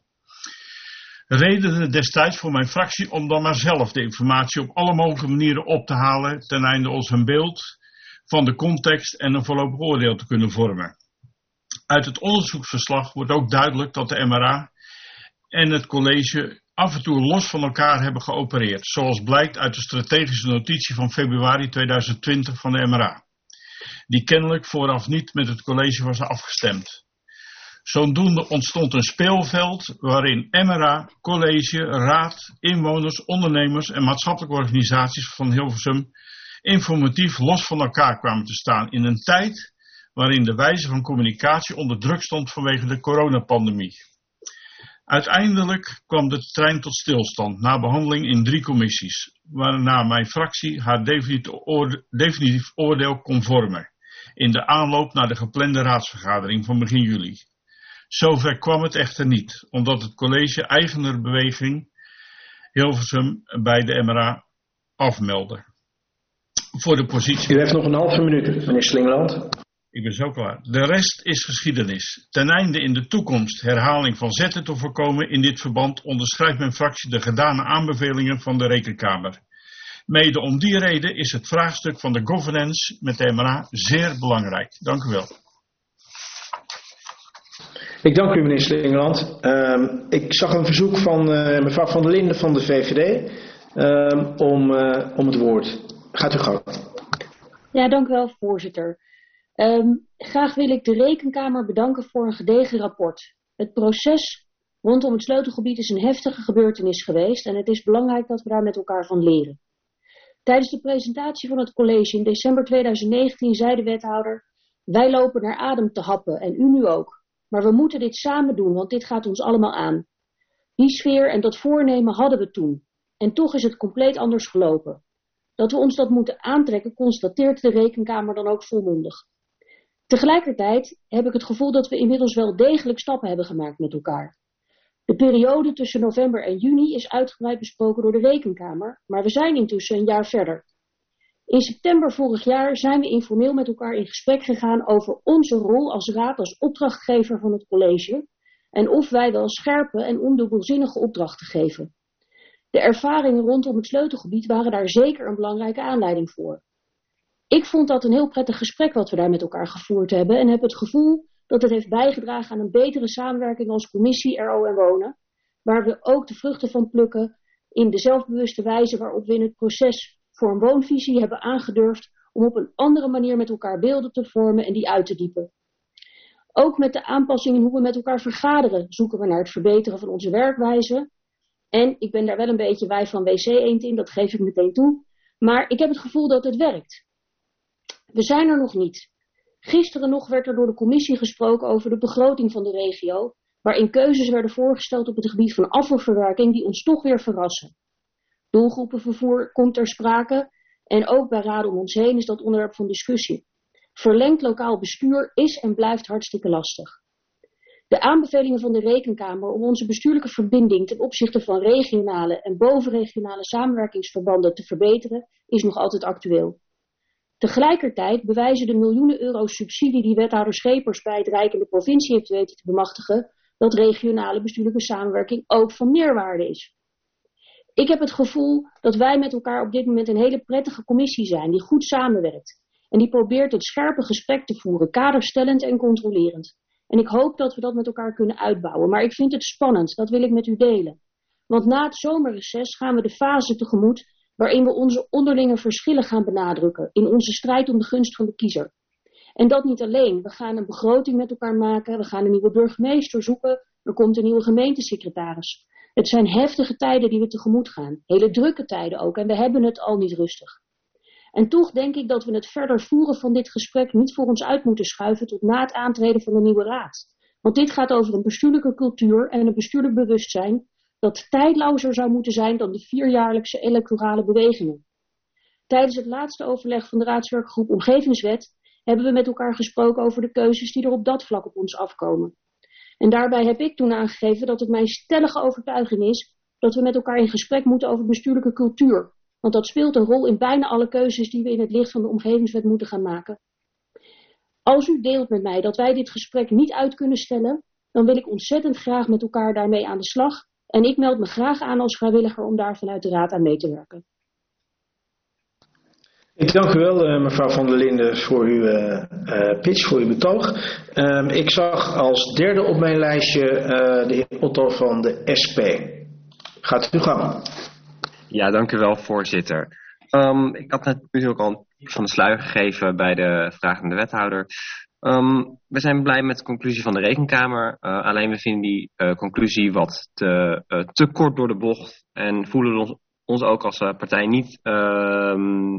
Redenen destijds voor mijn fractie om dan maar zelf de informatie op alle mogelijke manieren op te halen ten einde ons een beeld van de context en een voorlopig oordeel te kunnen vormen. Uit het onderzoeksverslag wordt ook duidelijk dat de M R A en het college af en toe los van elkaar hebben geopereerd, zoals blijkt uit de strategische notitie van februari tweeduizend twintig van de M R A, die kennelijk vooraf niet met het college was afgestemd. Zodoende ontstond een speelveld waarin M R A, college, raad, inwoners, ondernemers en maatschappelijke organisaties van Hilversum informatief los van elkaar kwamen te staan in een tijd waarin de wijze van communicatie onder druk stond vanwege de coronapandemie. Uiteindelijk kwam de trein tot stilstand na behandeling in drie commissies, waarna mijn fractie haar definitief oordeel kon vormen in de aanloop naar de geplande raadsvergadering van begin juli. Zover kwam het echter niet, omdat het college eigener beweging Hilversum bij de M R A afmeldde. Voor de positie... U heeft nog een halve minuut, meneer Slingeland. Ik ben zo klaar. De rest is geschiedenis. Ten einde in de toekomst herhaling van zetten te voorkomen in dit verband onderschrijft mijn fractie de gedane aanbevelingen van de Rekenkamer. Mede om die reden is het vraagstuk van de governance met de M R A zeer belangrijk. Dank u wel. Ik dank u, meneer Slingeland. Uh, ik zag een verzoek van uh, mevrouw Van der Linden van de V V D uh, om, uh, om het woord. Gaat u gang. Ja, dank u wel, voorzitter. Um, graag wil ik de Rekenkamer bedanken voor een gedegen rapport. Het proces rondom het sleutelgebied is een heftige gebeurtenis geweest en het is belangrijk dat we daar met elkaar van leren. Tijdens de presentatie van het college in december tweeduizend negentien zei de wethouder: wij lopen naar adem te happen en u nu ook. Maar we moeten dit samen doen, want dit gaat ons allemaal aan. Die sfeer en dat voornemen hadden we toen. En toch is het compleet anders gelopen. Dat we ons dat moeten aantrekken, constateert de Rekenkamer dan ook volmondig. Tegelijkertijd heb ik het gevoel dat we inmiddels wel degelijk stappen hebben gemaakt met elkaar. De periode tussen november en juni is uitgebreid besproken door de Rekenkamer, maar we zijn intussen een jaar verder. In september vorig jaar zijn we informeel met elkaar in gesprek gegaan over onze rol als raad als opdrachtgever van het college en of wij wel scherpe en ondubbelzinnige opdrachten geven. De ervaringen rondom het sleutelgebied waren daar zeker een belangrijke aanleiding voor. Ik vond dat een heel prettig gesprek wat we daar met elkaar gevoerd hebben en heb het gevoel dat het heeft bijgedragen aan een betere samenwerking als commissie R O en Wonen, waar we ook de vruchten van plukken in de zelfbewuste wijze waarop we in het proces voor een woonvisie hebben aangedurfd om op een andere manier met elkaar beelden te vormen en die uit te diepen. Ook met de aanpassingen hoe we met elkaar vergaderen zoeken we naar het verbeteren van onze werkwijze. En ik ben daar wel een beetje wij van W C eend in, dat geef ik meteen toe. Maar ik heb het gevoel dat het werkt. We zijn er nog niet. Gisteren nog werd er door de commissie gesproken over de begroting van de regio, waarin keuzes werden voorgesteld op het gebied van afvalverwerking die ons toch weer verrassen. Doelgroepenvervoer komt ter sprake en ook bij raden om ons heen is dat onderwerp van discussie. Verlengd lokaal bestuur is en blijft hartstikke lastig. De aanbevelingen van de Rekenkamer om onze bestuurlijke verbinding ten opzichte van regionale en bovenregionale samenwerkingsverbanden te verbeteren is nog altijd actueel. Tegelijkertijd bewijzen de miljoenen euro subsidie die wethouder Schepers bij het Rijk en de provincie heeft weten te bemachtigen, dat regionale bestuurlijke samenwerking ook van meerwaarde is. Ik heb het gevoel dat wij met elkaar op dit moment een hele prettige commissie zijn die goed samenwerkt en die probeert het scherpe gesprek te voeren, kaderstellend en controlerend. En ik hoop dat we dat met elkaar kunnen uitbouwen, maar ik vind het spannend, dat wil ik met u delen. Want na het zomerreces gaan we de fase tegemoet waarin we onze onderlinge verschillen gaan benadrukken in onze strijd om de gunst van de kiezer. En dat niet alleen, we gaan een begroting met elkaar maken, we gaan een nieuwe burgemeester zoeken, er komt een nieuwe gemeentesecretaris. Het zijn heftige tijden die we tegemoet gaan, hele drukke tijden ook en we hebben het al niet rustig. En toch denk ik dat we het verder voeren van dit gesprek niet voor ons uit moeten schuiven tot na het aantreden van de nieuwe raad. Want dit gaat over een bestuurlijke cultuur en een bestuurlijk bewustzijn dat tijdlozer zou moeten zijn dan de vierjaarlijkse electorale bewegingen. Tijdens het laatste overleg van de raadswerkgroep Omgevingswet hebben we met elkaar gesproken over de keuzes die er op dat vlak op ons afkomen. En daarbij heb ik toen aangegeven dat het mijn stellige overtuiging is dat we met elkaar in gesprek moeten over bestuurlijke cultuur. Want dat speelt een rol in bijna alle keuzes die we in het licht van de Omgevingswet moeten gaan maken. Als u deelt met mij dat wij dit gesprek niet uit kunnen stellen, dan wil ik ontzettend graag met elkaar daarmee aan de slag. En ik meld me graag aan als vrijwilliger om daar vanuit de Raad aan mee te werken. Ik dank u wel, uh, mevrouw Van der Linden, voor uw uh, uh, pitch, voor uw betoog. Um, ik zag als derde op mijn lijstje uh, de heer Otto van de S P. Gaat u gang. Ja, dank u wel, voorzitter. Um, ik had net natuurlijk al een tip van de sluier gegeven bij de vraag aan de wethouder. Um, we zijn blij met de conclusie van de Rekenkamer. Uh, alleen we vinden die uh, conclusie wat te, uh, te kort door de bocht. En voelen ons, ons ook als uh, partij niet, uh,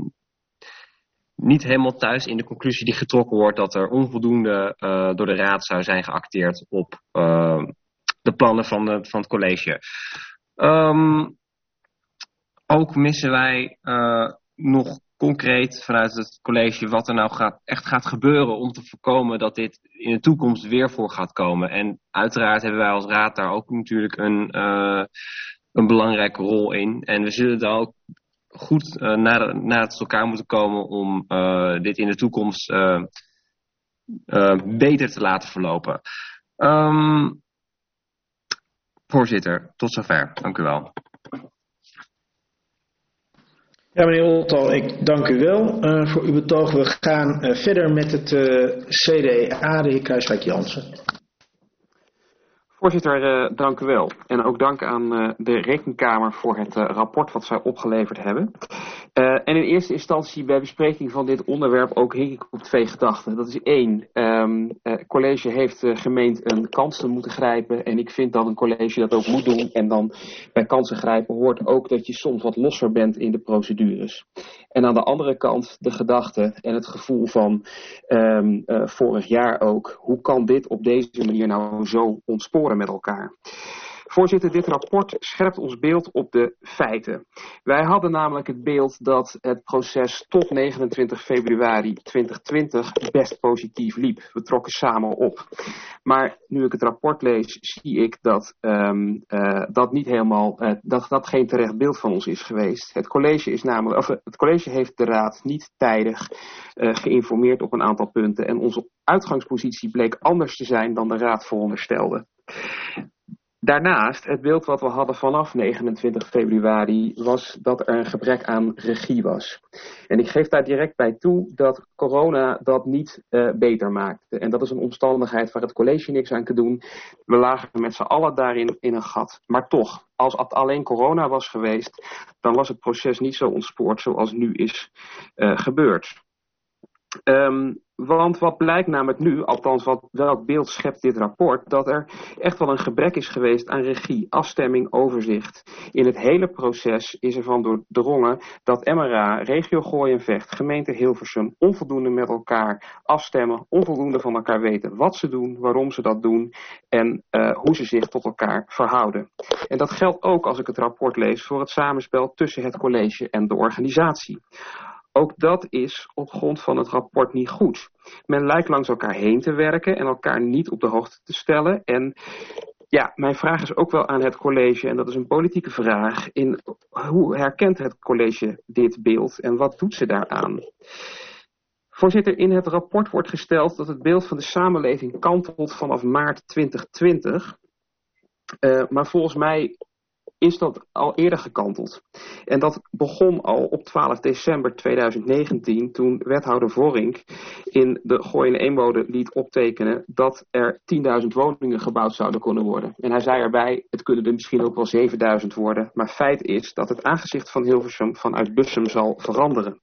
niet helemaal thuis in de conclusie die getrokken wordt dat er onvoldoende uh, door de Raad zou zijn geacteerd op uh, de plannen van, de, van het college. Um, ook missen wij uh, nog concreet vanuit het college wat er nou gaat, echt gaat gebeuren om te voorkomen dat dit in de toekomst weer voor gaat komen. En uiteraard hebben wij als raad daar ook natuurlijk een, uh, een belangrijke rol in. En we zullen daar ook goed uh, naar, naar het elkaar moeten komen om uh, dit in de toekomst uh, uh, beter te laten verlopen. Um, voorzitter, tot zover. Dank u wel. Ja, meneer Oltal, ik dank u wel uh, voor uw betoog. We gaan uh, verder met het uh, C D A, de heer Kruiswijk-Jansen. Voorzitter, uh, dank u wel. En ook dank aan uh, de Rekenkamer voor het uh, rapport wat zij opgeleverd hebben. Uh, en in eerste instantie bij bespreking van dit onderwerp ook hing ik op twee gedachten. Dat is één, um, het uh, college heeft uh, gemeend een kans te moeten grijpen. En ik vind dat een college dat ook moet doen. En dan bij kansen grijpen hoort ook dat je soms wat losser bent in de procedures. En aan de andere kant de gedachte en het gevoel van um, uh, vorig jaar ook. Hoe kan dit op deze manier nou zo ontsporen met elkaar? Voorzitter, dit rapport scherpt ons beeld op de feiten. Wij hadden namelijk het beeld dat het proces tot negenentwintig februari tweeduizend twintig best positief liep. We trokken samen op. Maar nu ik het rapport lees, zie ik dat um, uh, dat niet helemaal, uh, dat dat geen terecht beeld van ons is geweest. Het college is namelijk, of het college heeft de raad niet tijdig uh, geïnformeerd op een aantal punten. En onze uitgangspositie bleek anders te zijn dan de raad veronderstelde. Daarnaast, het beeld wat we hadden vanaf negenentwintig februari was dat er een gebrek aan regie was. En ik geef daar direct bij toe dat corona dat niet uh, beter maakte. En dat is een omstandigheid waar het college niks aan kan doen. We lagen met z'n allen daarin in een gat. Maar toch, als het alleen corona was geweest, dan was het proces niet zo ontspoord zoals nu is uh, gebeurd. Um, want wat blijkt namelijk nu, althans wat, welk beeld schept dit rapport, dat er echt wel een gebrek is geweest aan regie, afstemming, overzicht. In het hele proces is er van doordrongen dat M R A, regio Gooi en Vecht, gemeente Hilversum onvoldoende met elkaar afstemmen, onvoldoende van elkaar weten wat ze doen, waarom ze dat doen en uh, hoe ze zich tot elkaar verhouden. En dat geldt ook, als ik het rapport lees, voor het samenspel tussen het college en de organisatie. Ook dat is op grond van het rapport niet goed. Men lijkt langs elkaar heen te werken en elkaar niet op de hoogte te stellen. En ja, mijn vraag is ook wel aan het college, en dat is een politieke vraag, in hoe herkent het college dit beeld en wat doet ze daaraan? Voorzitter, in het rapport wordt gesteld dat het beeld van de samenleving kantelt vanaf maart twintig twintig. Uh, maar volgens mij is dat al eerder gekanteld. En dat begon al op twaalf december tweeduizend negentien, toen wethouder Vorink in de Gooi en Eenwode liet optekenen dat er tienduizend woningen gebouwd zouden kunnen worden. En hij zei erbij, het kunnen er misschien ook wel zevenduizend worden, maar feit is dat het aangezicht van Hilversum vanuit Bussum zal veranderen.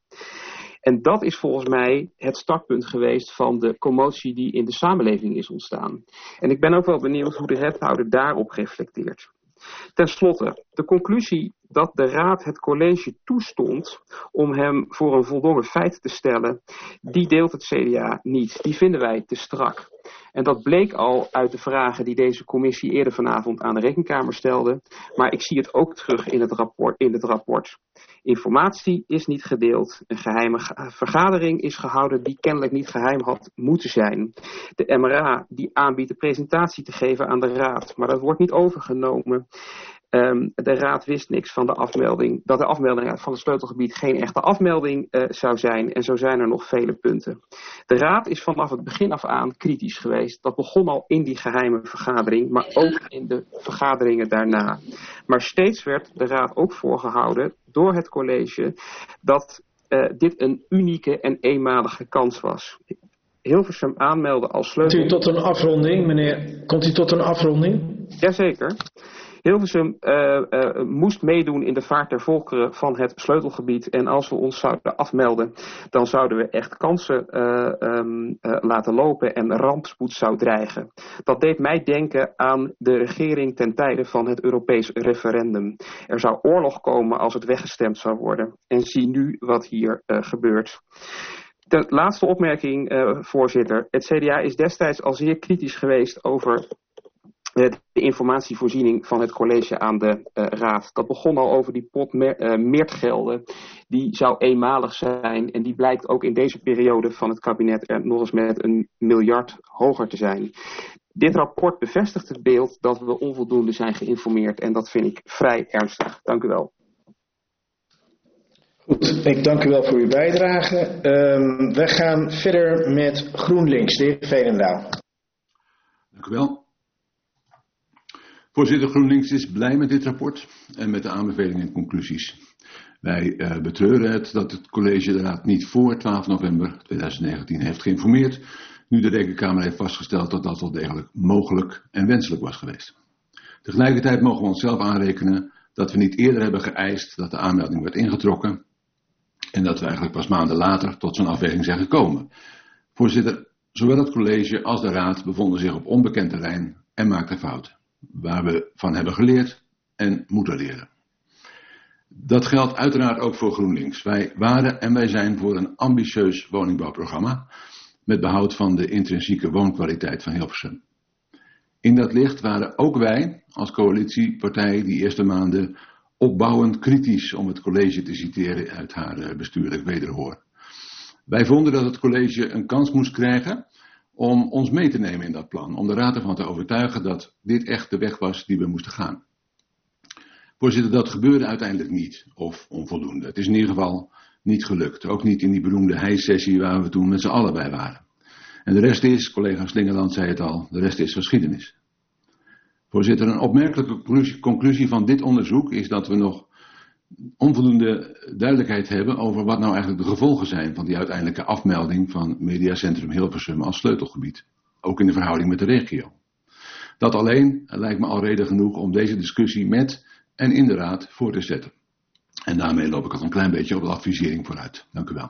En dat is volgens mij het startpunt geweest van de commotie die in de samenleving is ontstaan. En ik ben ook wel benieuwd hoe de wethouder daarop reflecteert. Ten slotte, de conclusie dat de raad het college toestond om hem voor een voldongen feit te stellen, die deelt het C D A niet. Die vinden wij te strak. En dat bleek al uit de vragen die deze commissie eerder vanavond aan de Rekenkamer stelde. Maar ik zie het ook terug in het rapport. In het rapport. Informatie is niet gedeeld. Een geheime vergadering is gehouden die kennelijk niet geheim had moeten zijn. De M R A die aanbiedt de presentatie te geven aan de raad. Maar dat wordt niet overgenomen. Um, de raad wist niks van de afmelding, dat de afmelding van het sleutelgebied geen echte afmelding uh, zou zijn. En zo zijn er nog vele punten. De raad is vanaf het begin af aan kritisch geweest. Dat begon al in die geheime vergadering, maar ook in de vergaderingen daarna. Maar steeds werd de raad ook voorgehouden door het college dat uh, dit een unieke en eenmalige kans was. Hilversum aanmelden als sleutel. Komt u tot een afronding, meneer? Komt u tot een afronding? Jazeker. Hilversum uh, uh, moest meedoen in de vaart der volkeren van het sleutelgebied. En als we ons zouden afmelden, dan zouden we echt kansen uh, um, uh, laten lopen en rampspoed zou dreigen. Dat deed mij denken aan de regering ten tijde van het Europees referendum. Er zou oorlog komen als het weggestemd zou worden. En zie nu wat hier uh, gebeurt. De laatste opmerking, uh, voorzitter. Het C D A is destijds al zeer kritisch geweest over de informatievoorziening van het college aan de uh, raad. Dat begon al over die pot me- uh, meertgelden. Die zou eenmalig zijn en die blijkt ook in deze periode van het kabinet er nog eens met een miljard hoger te zijn. Dit rapport bevestigt het beeld dat we onvoldoende zijn geïnformeerd en dat vind ik vrij ernstig. Dank u wel. Goed, ik dank u wel voor uw bijdrage. Um, we gaan verder met GroenLinks, de heer Veenendaal. Dank u wel. Voorzitter, GroenLinks is blij met dit rapport en met de aanbevelingen en conclusies. Wij uh, betreuren het dat het college de raad niet voor twaalf november tweeduizend negentien heeft geïnformeerd, nu de Rekenkamer heeft vastgesteld dat dat wel degelijk mogelijk en wenselijk was geweest. Tegelijkertijd mogen we onszelf aanrekenen dat we niet eerder hebben geëist dat de aanmelding werd ingetrokken en dat we eigenlijk pas maanden later tot zo'n afweging zijn gekomen. Voorzitter, zowel het college als de raad bevonden zich op onbekend terrein en maakten fouten, waar we van hebben geleerd en moeten leren. Dat geldt uiteraard ook voor GroenLinks. Wij waren en wij zijn voor een ambitieus woningbouwprogramma met behoud van de intrinsieke woonkwaliteit van Hilversum. In dat licht waren ook wij als coalitiepartij die eerste maanden opbouwend kritisch, om het college te citeren uit haar bestuurlijk wederhoor. Wij vonden dat het college een kans moest krijgen om ons mee te nemen in dat plan, om de raad ervan te overtuigen dat dit echt de weg was die we moesten gaan. Voorzitter, dat gebeurde uiteindelijk niet, of onvoldoende. Het is in ieder geval niet gelukt. Ook niet in die beroemde hijsessie waar we toen met z'n allen bij waren. En de rest is, collega Slingerland zei het al, de rest is geschiedenis. Voorzitter, een opmerkelijke conclusie, conclusie van dit onderzoek is dat we nog onvoldoende duidelijkheid hebben over wat nou eigenlijk de gevolgen zijn van die uiteindelijke afmelding van Mediacentrum Hilversum als sleutelgebied. Ook in de verhouding met de regio. Dat alleen lijkt me al reden genoeg om deze discussie met en in de raad voor te zetten. En daarmee loop ik al een klein beetje op de advisering vooruit. Dank u wel.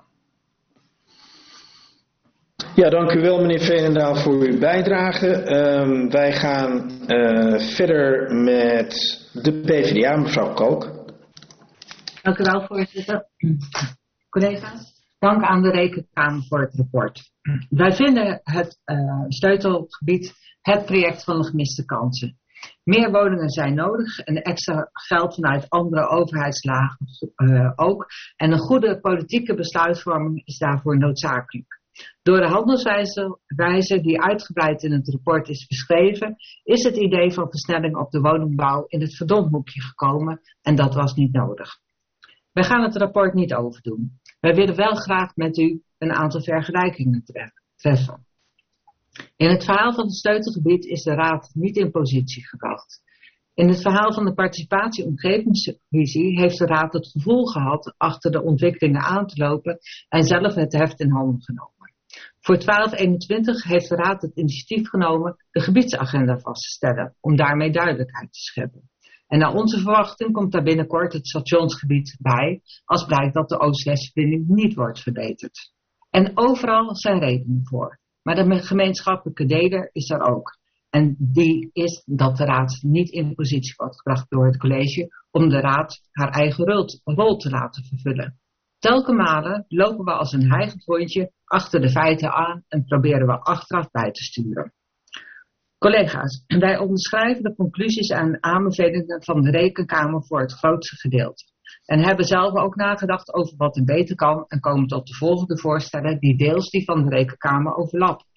Ja, dank u wel meneer Veenendaal voor uw bijdrage. Um, wij gaan uh, verder met de PvdA, mevrouw Kook. Dank u wel, voorzitter. Collega's, dank aan de Rekenkamer voor het rapport. Wij vinden het uh, sleutelgebied het project van de gemiste kansen. Meer woningen zijn nodig en extra geld vanuit andere overheidslagen uh, ook. En een goede politieke besluitvorming is daarvoor noodzakelijk. Door de handelswijze die uitgebreid in het rapport is beschreven, is het idee van versnelling op de woningbouw in het verdomhoekje gekomen en dat was niet nodig. Wij gaan het rapport niet overdoen. Wij willen wel graag met u een aantal vergelijkingen treffen. In het verhaal van het sleutelgebied is de Raad niet in positie gebracht. In het verhaal van de participatie-omgevingsvisie heeft de Raad het gevoel gehad achter de ontwikkelingen aan te lopen en zelf het heft in handen genomen. Voor twaalf eenentwintig heeft de Raad het initiatief genomen de gebiedsagenda vast te stellen, om daarmee duidelijkheid te scheppen. En naar onze verwachting komt daar binnenkort het stationsgebied bij, als blijkt dat de Oost-West-verbinding niet wordt verbeterd. En overal zijn redenen voor. Maar de gemeenschappelijke deler is er ook. En die is dat de Raad niet in positie wordt gebracht door het college om de Raad haar eigen rol te laten vervullen. Telkens malen lopen we als een hijgend hondje achter de feiten aan en proberen we achteraf bij te sturen. Collega's, wij onderschrijven de conclusies en aanbevelingen van de Rekenkamer voor het grootste gedeelte. En hebben zelf ook nagedacht over wat er beter kan en komen tot de volgende voorstellen die deels die van de Rekenkamer overlappen.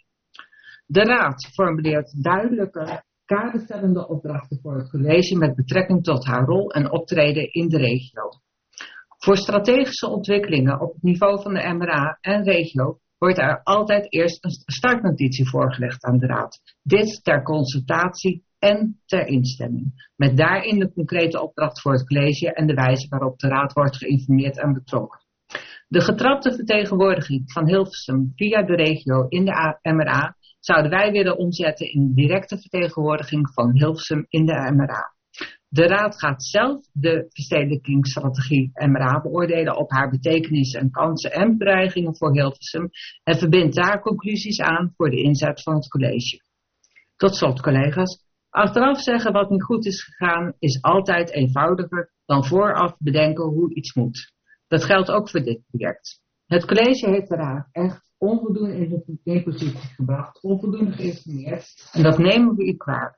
De Raad formuleert duidelijke, kaderstellende opdrachten voor het college met betrekking tot haar rol en optreden in de regio. Voor strategische ontwikkelingen op het niveau van de M R A en regio wordt er altijd eerst een startnotitie voorgelegd aan de Raad. Dit ter consultatie en ter instemming. Met daarin de concrete opdracht voor het college en de wijze waarop de Raad wordt geïnformeerd en betrokken. De getrapte vertegenwoordiging van Hilversum via de regio in de M R A zouden wij willen omzetten in directe vertegenwoordiging van Hilversum in de M R A. De Raad gaat zelf de verstedelijkingsstrategie M R A beoordelen op haar betekenis en kansen en bedreigingen voor Hilversum en verbindt daar conclusies aan voor de inzet van het college. Tot slot, collega's. Achteraf zeggen wat niet goed is gegaan is altijd eenvoudiger dan vooraf bedenken hoe iets moet. Dat geldt ook voor dit project. Het college heeft de Raad echt onvoldoende in de positie gebracht, onvoldoende geïnformeerd en dat nemen we u kwalijk.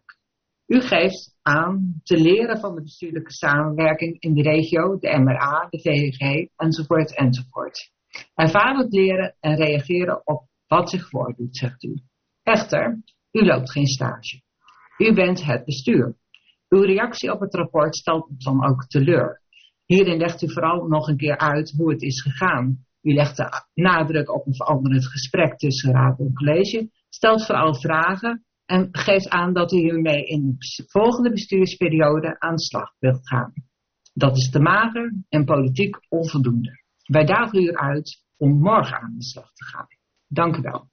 U geeft aan te leren van de bestuurlijke samenwerking in de regio, de M R A, de V G G, enzovoort, enzovoort. Ervarend leren en reageren op wat zich voordoet, zegt u. Echter, u loopt geen stage. U bent het bestuur. Uw reactie op het rapport stelt dan ook teleur. Hierin legt u vooral nog een keer uit hoe het is gegaan. U legt de nadruk op een veranderend gesprek tussen raad en college, stelt vooral vragen en geeft aan dat u hiermee in de volgende bestuursperiode aan de slag wilt gaan. Dat is te mager en politiek onvoldoende. Wij dagen u uit om morgen aan de slag te gaan. Dank u wel.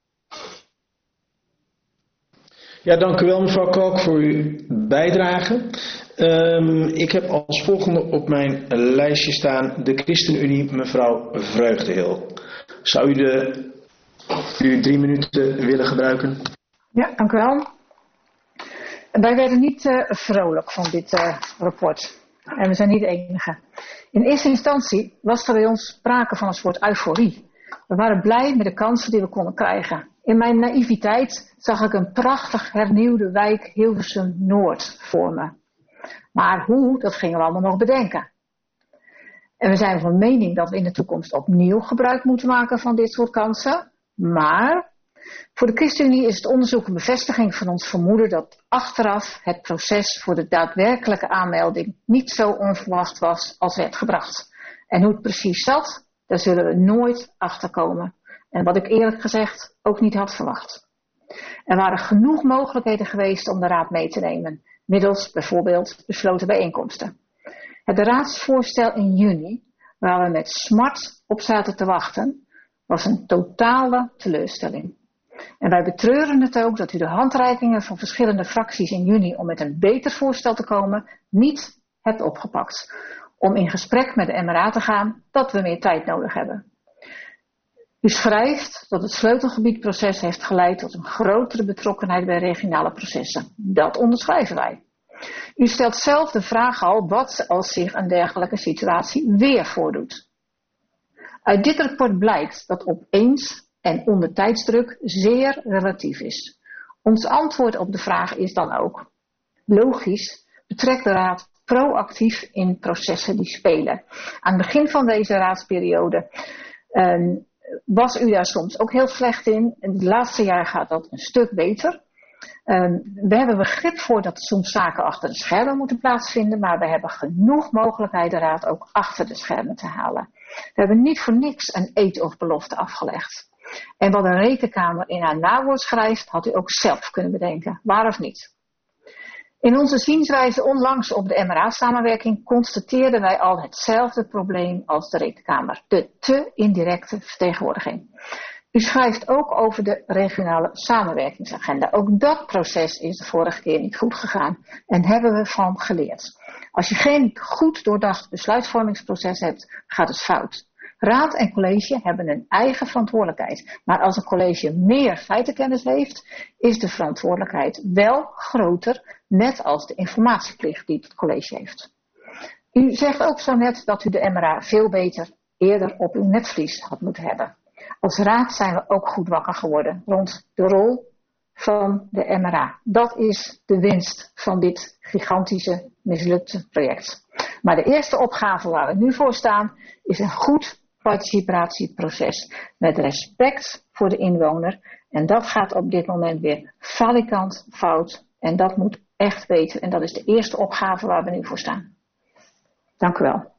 Ja, dank u wel mevrouw Kalk voor uw bijdrage. Um, ik heb als volgende op mijn lijstje staan de ChristenUnie mevrouw Vreugdenhil. Zou u de uw drie minuten willen gebruiken? Ja, dank u wel. Wij werden niet uh, vrolijk van dit uh, rapport. En we zijn niet de enige. In eerste instantie was er bij ons sprake van een soort euforie. We waren blij met de kansen die we konden krijgen. In mijn naïviteit zag ik een prachtig hernieuwde wijk Hilversum Noord voor me. Maar hoe, dat gingen we allemaal nog bedenken. En we zijn van mening dat we in de toekomst opnieuw gebruik moeten maken van dit soort kansen. Maar voor de ChristenUnie is het onderzoek een bevestiging van ons vermoeden dat achteraf het proces voor de daadwerkelijke aanmelding niet zo onverwacht was als werd gebracht. En hoe het precies zat, daar zullen we nooit achter komen. En wat ik eerlijk gezegd ook niet had verwacht. Er waren genoeg mogelijkheden geweest om de raad mee te nemen, middels bijvoorbeeld besloten bijeenkomsten. Het raadsvoorstel in juni, waar we met smart op zaten te wachten, was een totale teleurstelling. En wij betreuren het ook dat u de handreikingen van verschillende fracties in juni om met een beter voorstel te komen niet hebt opgepakt. Om in gesprek met de M R A te gaan dat we meer tijd nodig hebben. U schrijft dat het sleutelgebiedproces heeft geleid tot een grotere betrokkenheid bij regionale processen. Dat onderschrijven wij. U stelt zelf de vraag al wat als zich een dergelijke situatie weer voordoet. Uit dit rapport blijkt dat opeens en onder tijdsdruk zeer relatief is. Ons antwoord op de vraag is dan ook logisch, betrekt de Raad proactief in processen die spelen. Aan het begin van deze raadsperiode um, was u daar soms ook heel slecht in. In het laatste jaar gaat dat een stuk beter. Um, we hebben begrip voor dat soms zaken achter de schermen moeten plaatsvinden, maar we hebben genoeg mogelijkheden de Raad ook achter de schermen te halen. We hebben niet voor niks een eed of belofte afgelegd. En wat een rekenkamer in haar nawoord schrijft, had u ook zelf kunnen bedenken. Waar of niet? In onze zienswijze onlangs op de M R A-samenwerking constateerden wij al hetzelfde probleem als de rekenkamer. De te indirecte vertegenwoordiging. U schrijft ook over de regionale samenwerkingsagenda. Ook dat proces is de vorige keer niet goed gegaan. En hebben we van geleerd. Als je geen goed doordacht besluitvormingsproces hebt, gaat het fout. Raad en college hebben een eigen verantwoordelijkheid. Maar als een college meer feitenkennis heeft, is de verantwoordelijkheid wel groter, net als de informatieplicht die het college heeft. U zegt ook zo net dat u de M R A veel beter eerder op uw netvlies had moeten hebben. Als raad zijn we ook goed wakker geworden rond de rol van de M R A. Dat is de winst van dit gigantische mislukte project. Maar de eerste opgave waar we nu voor staan is een goed participatieproces met respect voor de inwoner. En dat gaat op dit moment weer falikant fout. En dat moet echt beter. En dat is de eerste opgave waar we nu voor staan. Dank u wel.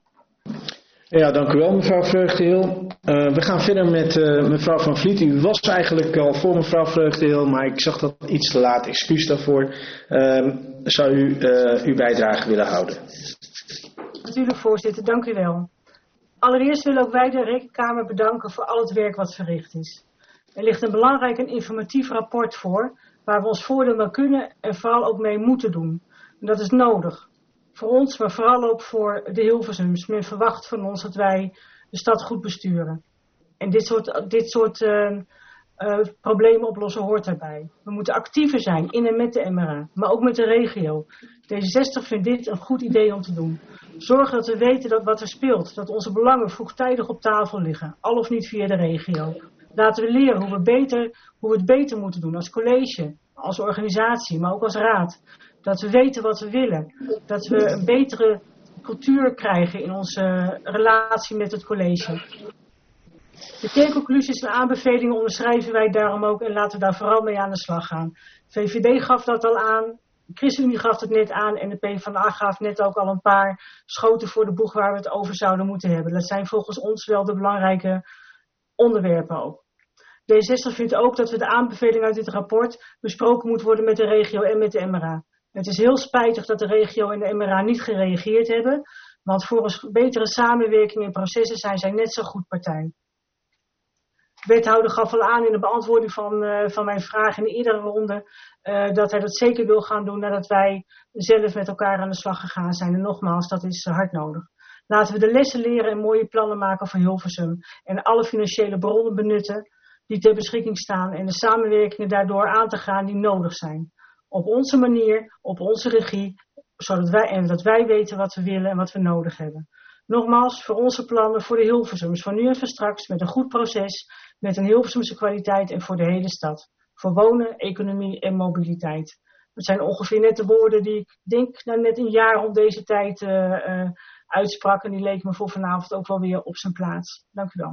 Ja, dank u wel mevrouw Vreugdenhil. Uh, we gaan verder met uh, mevrouw Van Vliet. U was eigenlijk al voor mevrouw Vreugdenhil, maar ik zag dat iets te laat. Excuus daarvoor. Uh, zou u uh, uw bijdrage willen houden? Natuurlijk voorzitter, dank u wel. Allereerst willen ook wij de Rekenkamer bedanken voor al het werk wat verricht is. Er ligt een belangrijk en informatief rapport voor, waar we ons voordeel mee kunnen en vooral ook mee moeten doen. En dat is nodig. Voor ons, maar vooral ook voor de Hilversums. Men verwacht van ons dat wij de stad goed besturen. En dit soort, dit soort uh, uh, problemen oplossen hoort daarbij. We moeten actiever zijn in en met de M R A, maar ook met de regio. D zesenzestig vindt dit een goed idee om te doen. Zorgen dat we weten dat wat er speelt, dat onze belangen vroegtijdig op tafel liggen, al of niet via de regio. Laten we leren hoe we, beter, hoe we het beter moeten doen als college, als organisatie, maar ook als raad. Dat we weten wat we willen. Dat we een betere cultuur krijgen in onze relatie met het college. De kernconclusies en aanbevelingen onderschrijven wij daarom ook en laten we daar vooral mee aan de slag gaan. V V D gaf dat al aan, de ChristenUnie gaf het net aan en de PvdA gaf net ook al een paar schoten voor de boeg waar we het over zouden moeten hebben. Dat zijn volgens ons wel de belangrijke onderwerpen ook. D zesenzestig vindt ook dat we de aanbevelingen uit dit rapport besproken moeten worden met de regio en met de M R A. Het is heel spijtig dat de regio en de M R A niet gereageerd hebben, Want voor een betere samenwerking en processen zijn zij net zo goed partij. De wethouder gaf al aan in de beantwoording van, uh, van mijn vraag in de eerdere ronde uh, dat hij dat zeker wil gaan doen nadat wij zelf met elkaar aan de slag gegaan zijn. En nogmaals, dat is uh, hard nodig. Laten we de lessen leren en mooie plannen maken voor Hilversum. En alle financiële bronnen benutten die ter beschikking staan. En de samenwerkingen daardoor aan te gaan die nodig zijn. Op onze manier, op onze regie. Zodat wij, en dat wij weten wat we willen en wat we nodig hebben. Nogmaals, voor onze plannen, voor de Hilversums. Van nu en van straks, met een goed proces. Met een Hilversumse kwaliteit en voor de hele stad. Voor wonen, economie en mobiliteit. Dat zijn ongeveer net de woorden die ik denk nou net een jaar om deze tijd uh, uh, uitsprak. En die leken me voor vanavond ook wel weer op zijn plaats. Dank u wel.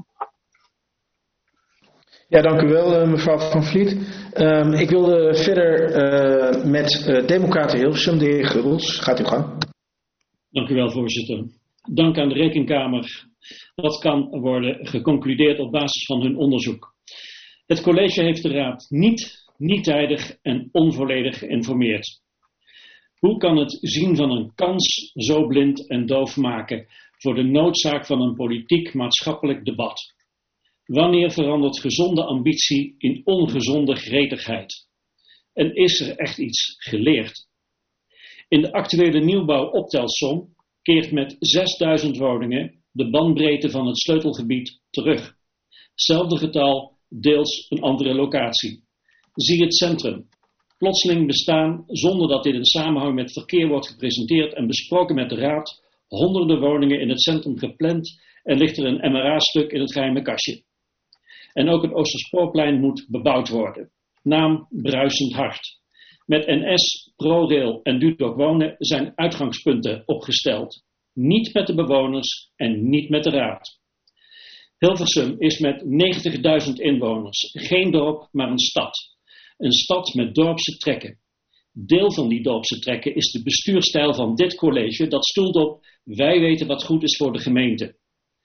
Ja, dank u wel uh, mevrouw Van Vliet. Um, ik wilde verder uh, met uh, Democraten Hilversum, de heer Gubbels. Gaat u gang. Dank u wel, voorzitter. Dank aan de Rekenkamer. Dat kan worden geconcludeerd op basis van hun onderzoek. Het college heeft de Raad niet, niet tijdig en onvolledig geïnformeerd. Hoe kan het zien van een kans zo blind en doof maken voor de noodzaak van een politiek-maatschappelijk debat? Wanneer verandert gezonde ambitie in ongezonde gretigheid? En is er echt iets geleerd? In de actuele nieuwbouwoptelsom keert met zesduizend woningen de bandbreedte van het sleutelgebied terug. Hetzelfde getal, deels een andere locatie. Zie het centrum. Plotseling bestaan, zonder dat dit in samenhang met verkeer wordt gepresenteerd en besproken met de Raad, honderden woningen in het centrum gepland en ligt er een M R A-stuk in het geheime kastje. En ook het Oosterspoorplein moet bebouwd worden. Naam Bruisend Hart. Met N S, ProRail en Dudok Wonen zijn uitgangspunten opgesteld. Niet met de bewoners en niet met de Raad. Hilversum is met negentigduizend inwoners geen dorp, maar een stad. Een stad met dorpse trekken. Deel van die dorpse trekken is de bestuurstijl van dit college dat stoelt op: wij weten wat goed is voor de gemeente.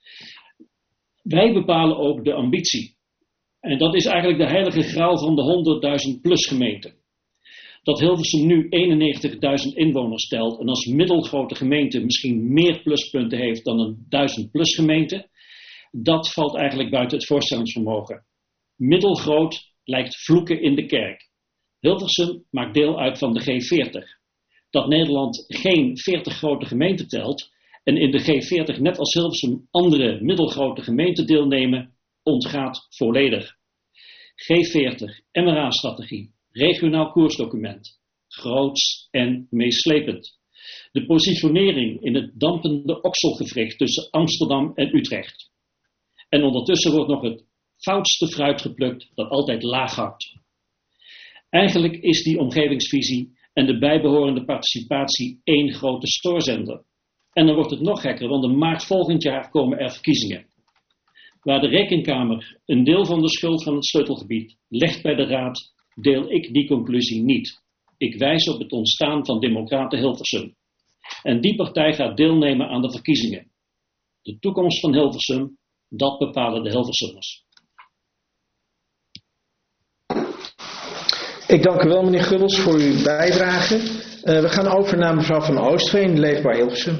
Wij bepalen ook de ambitie. En dat is eigenlijk de heilige graal van de honderdduizend plus gemeenten. Dat Hilversum nu eenennegentigduizend inwoners telt en als middelgrote gemeente misschien meer pluspunten heeft dan een duizend plus gemeente, dat valt eigenlijk buiten het voorstellingsvermogen. Middelgroot lijkt vloeken in de kerk. Hilversum maakt deel uit van de G veertig. Dat Nederland geen veertig grote gemeenten telt en in de G veertig net als Hilversum andere middelgrote gemeenten deelnemen, ontgaat volledig. G veertig, M R A-strategie, regionaal koersdocument, groots en meeslepend. De positionering in het dampende okselgewricht tussen Amsterdam en Utrecht. En ondertussen wordt nog het foutste fruit geplukt dat altijd laag hangt. Eigenlijk is die omgevingsvisie en de bijbehorende participatie één grote stoorzender. En dan wordt het nog gekker, want in maart volgend jaar komen er verkiezingen. Waar de Rekenkamer een deel van de schuld van het sleutelgebied legt bij de Raad, deel ik die conclusie niet. Ik wijs op het ontstaan van Democraten Hilversum. En die partij gaat deelnemen aan de verkiezingen. De toekomst van Hilversum, dat bepalen de Hilversummers. Ik dank u wel, meneer Gubbels, voor uw bijdrage. Uh, we gaan over naar mevrouw Van Oostveen, Leefbaar Hilversum.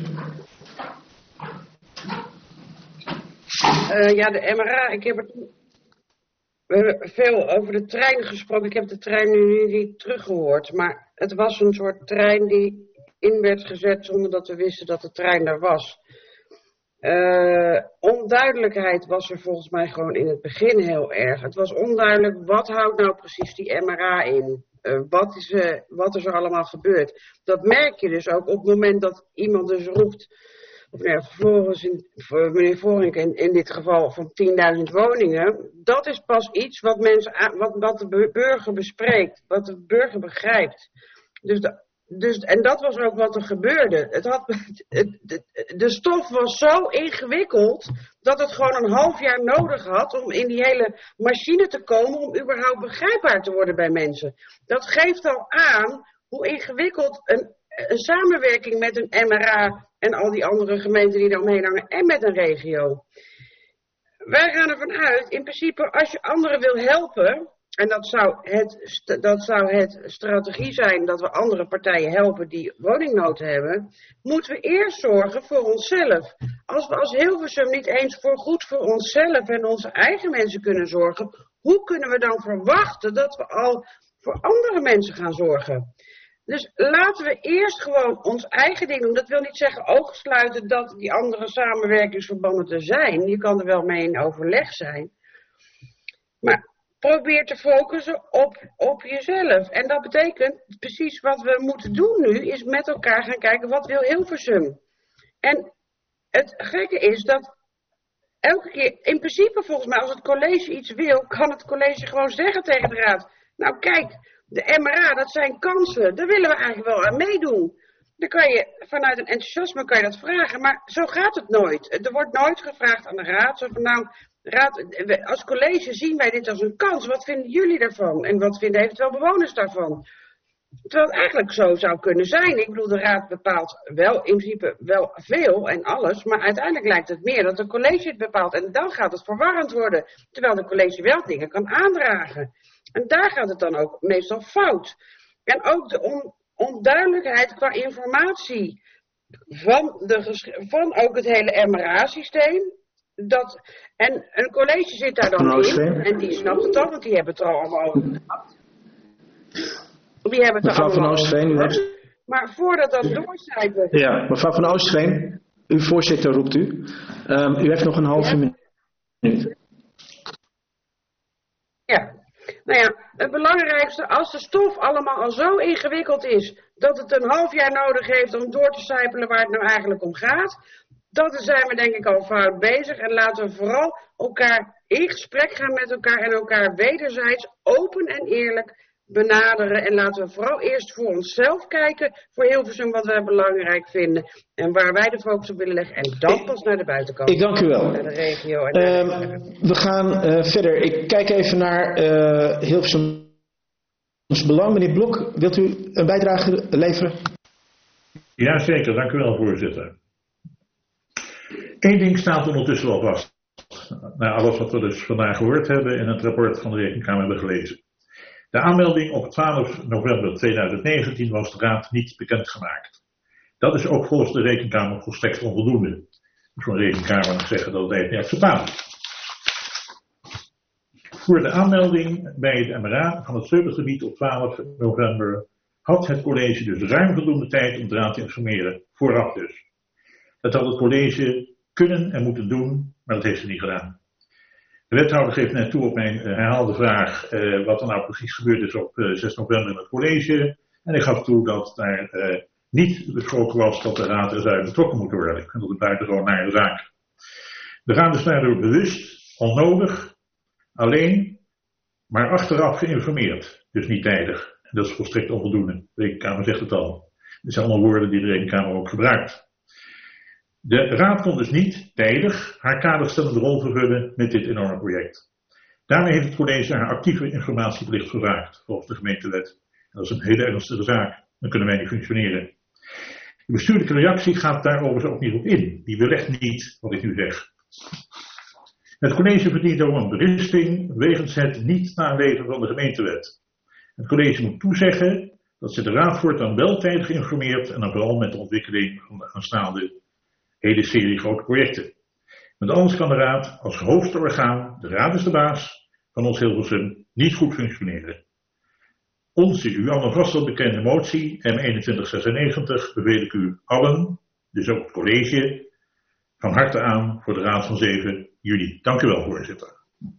Uh, ja, de M R A, ik heb het we hebben veel over de trein gesproken. Ik heb de trein nu niet teruggehoord, maar het was een soort trein die in werd gezet zonder dat we wisten dat de trein er was. Uh, onduidelijkheid was er volgens mij gewoon in het begin heel erg. Het was onduidelijk, wat houdt nou precies die M R A in? Uh, wat, is, uh, wat is er allemaal gebeurd? Dat merk je dus ook op het moment dat iemand dus roept, of nee, Floris in, meneer Vorink in, in dit geval van tienduizend woningen. Dat is pas iets wat, mensen, wat, wat de burger bespreekt, wat de burger begrijpt. Dus de, Dus, en dat was ook wat er gebeurde. Het had, het, de, de stof was zo ingewikkeld dat het gewoon een half jaar nodig had om in die hele machine te komen om überhaupt begrijpbaar te worden bij mensen. Dat geeft al aan hoe ingewikkeld een, een samenwerking met een M R A en al die andere gemeenten die daar omheen hangen en met een regio. Wij gaan ervan uit, in principe als je anderen wil helpen, en dat zou, het, dat zou het strategie zijn dat we andere partijen helpen die woningnood hebben, moeten we eerst zorgen voor onszelf. Als we als Hilversum niet eens voor goed voor onszelf en onze eigen mensen kunnen zorgen, hoe kunnen we dan verwachten dat we al voor andere mensen gaan zorgen? Dus laten we eerst gewoon ons eigen ding doen. Dat wil niet zeggen ogen sluiten dat die andere samenwerkingsverbanden er zijn. Je kan er wel mee in overleg zijn. Maar probeer te focussen op, op jezelf. En dat betekent precies wat we moeten doen nu, is met elkaar gaan kijken wat wil Hilversum. En het gekke is dat elke keer, in principe volgens mij, als het college iets wil, kan het college gewoon zeggen tegen de raad. Nou kijk, de M R A, dat zijn kansen, daar willen we eigenlijk wel aan meedoen. Dan kan je, vanuit een enthousiasme kan je dat vragen, maar zo gaat het nooit. Er wordt nooit gevraagd aan de raad, zo van nou, raad, als college zien wij dit als een kans, wat vinden jullie daarvan? En wat vinden eventueel bewoners daarvan? Terwijl het eigenlijk zo zou kunnen zijn. Ik bedoel, de raad bepaalt wel in principe wel veel en alles, maar uiteindelijk lijkt het meer dat het college het bepaalt. En dan gaat het verwarrend worden, terwijl de college wel dingen kan aandragen. En daar gaat het dan ook meestal fout. En ook de on, onduidelijkheid qua informatie van, de, van ook het hele M R A-systeem. Dat, en een college zit daar dan in, en die snapt het al, want die hebben het er al allemaal over gehad. Die hebben het mevrouw er van allemaal Oostveen, over u heeft... Maar voordat dat doorcijpelt... Ja, mevrouw van Oostveen, uw voorzitter roept u. Um, u heeft nog een halve ja. minuut. Ja. Nou ja, het belangrijkste, als de stof allemaal al zo ingewikkeld is, dat het een half jaar nodig heeft om door te sijpelen waar het nou eigenlijk om gaat, dan zijn we denk ik al fout bezig. En laten we vooral elkaar in gesprek gaan met elkaar en elkaar wederzijds open en eerlijk benaderen. En laten we vooral eerst voor onszelf kijken, voor Hilversum wat wij belangrijk vinden en waar wij de focus op willen leggen. En dan pas naar de buitenkant. Ik dank u wel. Naar de regio en naar uh, de... We gaan uh, verder. Ik kijk even naar uh, Hilversums Belang. Meneer Blok, wilt u een bijdrage leveren? Ja, zeker. Dank u wel, voorzitter. Eén ding staat ondertussen wel vast. Na alles wat we dus vandaag gehoord hebben en het rapport van de Rekenkamer hebben gelezen. De aanmelding op twaalf november tweeduizend negentien was de raad niet bekendgemaakt. Dat is ook volgens de Rekenkamer volstrekt onvoldoende. Voor de Rekenkamer zeggen dat het even niet acceptabel is. Voor de aanmelding bij het M R A van het servicegebied op twaalf november had het college dus ruim voldoende tijd om de raad te informeren, vooraf dus. Dat had het college kunnen en moeten doen, maar dat heeft ze niet gedaan. De wethouder geeft net toe op mijn uh, herhaalde vraag uh, wat er nou precies gebeurd is op uh, zes november in het college. En ik gaf toe dat daar uh, niet besproken was dat de raad eruit betrokken moet worden. Ik vind dat het buitengewoon naar de zaak. De raad is daardoor bewust, onnodig, alleen, maar achteraf geïnformeerd. Dus niet tijdig. En dat is volstrekt onvoldoende. De Rekenkamer zegt het al. Dit zijn allemaal woorden die de Rekenkamer ook gebruikt. De raad kon dus niet tijdig haar kaderstellende rol vervullen met dit enorme project. Daarmee heeft het college haar actieve informatieplicht vervaagd, volgens de gemeentewet. En dat is een hele ernstige zaak. Dan kunnen wij niet functioneren. De bestuurlijke reactie gaat daar overigens ook niet op in. Die belegt niet wat ik nu zeg. Het college verdient ook een berisping wegens het niet naleven van de gemeentewet. Het college moet toezeggen dat ze de raad voortaan wel tijdig geïnformeerd en dan vooral met de ontwikkeling van de aanstaande hele serie grote projecten. Want anders kan de raad als hoogste orgaan, de raad is de baas van ons Hilversum, niet goed functioneren. Onze u allemaal vast wel bekende motie M eenentwintig zesennegentig beveel ik u allen, dus ook het college, van harte aan voor de raad van zeven juli. Dank u wel, voorzitter.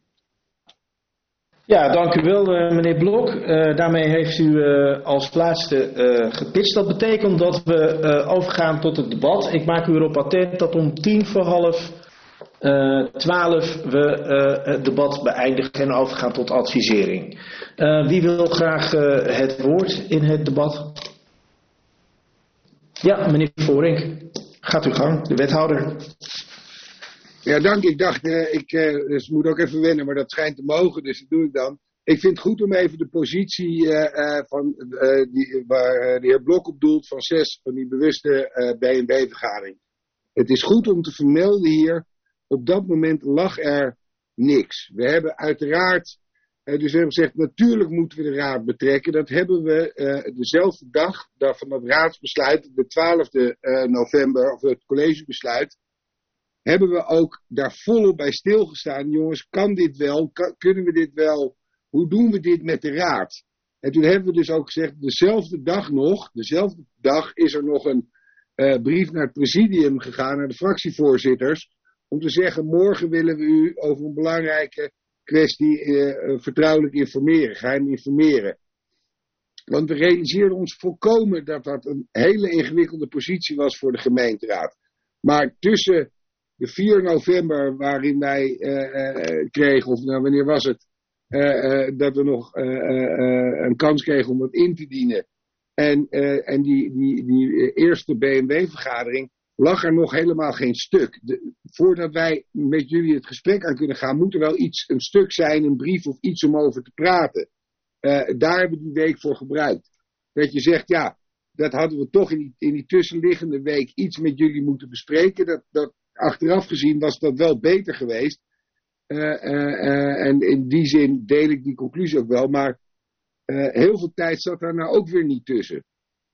Ja, dank u wel, uh, meneer Blok. Uh, daarmee heeft u uh, als laatste uh, gepitcht. Dat betekent dat we uh, overgaan tot het debat. Ik maak u erop attent dat om tien voor half uh, twaalf we uh, het debat beëindigen en overgaan tot advisering. Uh, wie wil graag uh, het woord in het debat? Ja, meneer Voorink. Gaat uw gang, de wethouder. Ja, dank. Ik dacht, uh, ik uh, dus moet ook even wennen, maar dat schijnt te mogen, dus dat doe ik dan. Ik vind het goed om even de positie uh, uh, van, uh, die, waar uh, de heer Blok op doelt van zes, van die bewuste uh, B en B-vergadering. Het is goed om te vermelden hier, op dat moment lag er niks. We hebben uiteraard Uh, dus we hebben gezegd, natuurlijk moeten we de raad betrekken. Dat hebben we uh, dezelfde dag van het raadsbesluit, de twaalfde uh, november, of het collegebesluit, hebben we ook daar volop bij stilgestaan. Jongens, kan dit wel? Kan, kunnen we dit wel? Hoe doen we dit met de raad? En toen hebben we dus ook gezegd, dezelfde dag nog, dezelfde dag is er nog een uh, brief naar het presidium gegaan, naar de fractievoorzitters, om te zeggen, morgen willen we u over een belangrijke kwestie uh, vertrouwelijk informeren, geheim informeren. Want we realiseerden ons volkomen dat dat een hele ingewikkelde positie was voor de gemeenteraad. Maar tussen de vier november, waarin wij uh, uh, kregen, of nou wanneer was het, uh, uh, dat we nog uh, uh, een kans kregen om dat in te dienen. En, uh, en die, die, die eerste B M W-vergadering lag er nog helemaal geen stuk. De, voordat wij met jullie het gesprek aan kunnen gaan, moet er wel iets, een stuk zijn, een brief of iets om over te praten. Uh, daar hebben we die week voor gebruikt. Dat je zegt, ja, dat hadden we toch in die, in die tussenliggende week iets met jullie moeten bespreken. Dat, dat, achteraf gezien was dat wel beter geweest. Uh, uh, uh, en in die zin deel ik die conclusie ook wel. Maar uh, heel veel tijd zat daar nou ook weer niet tussen.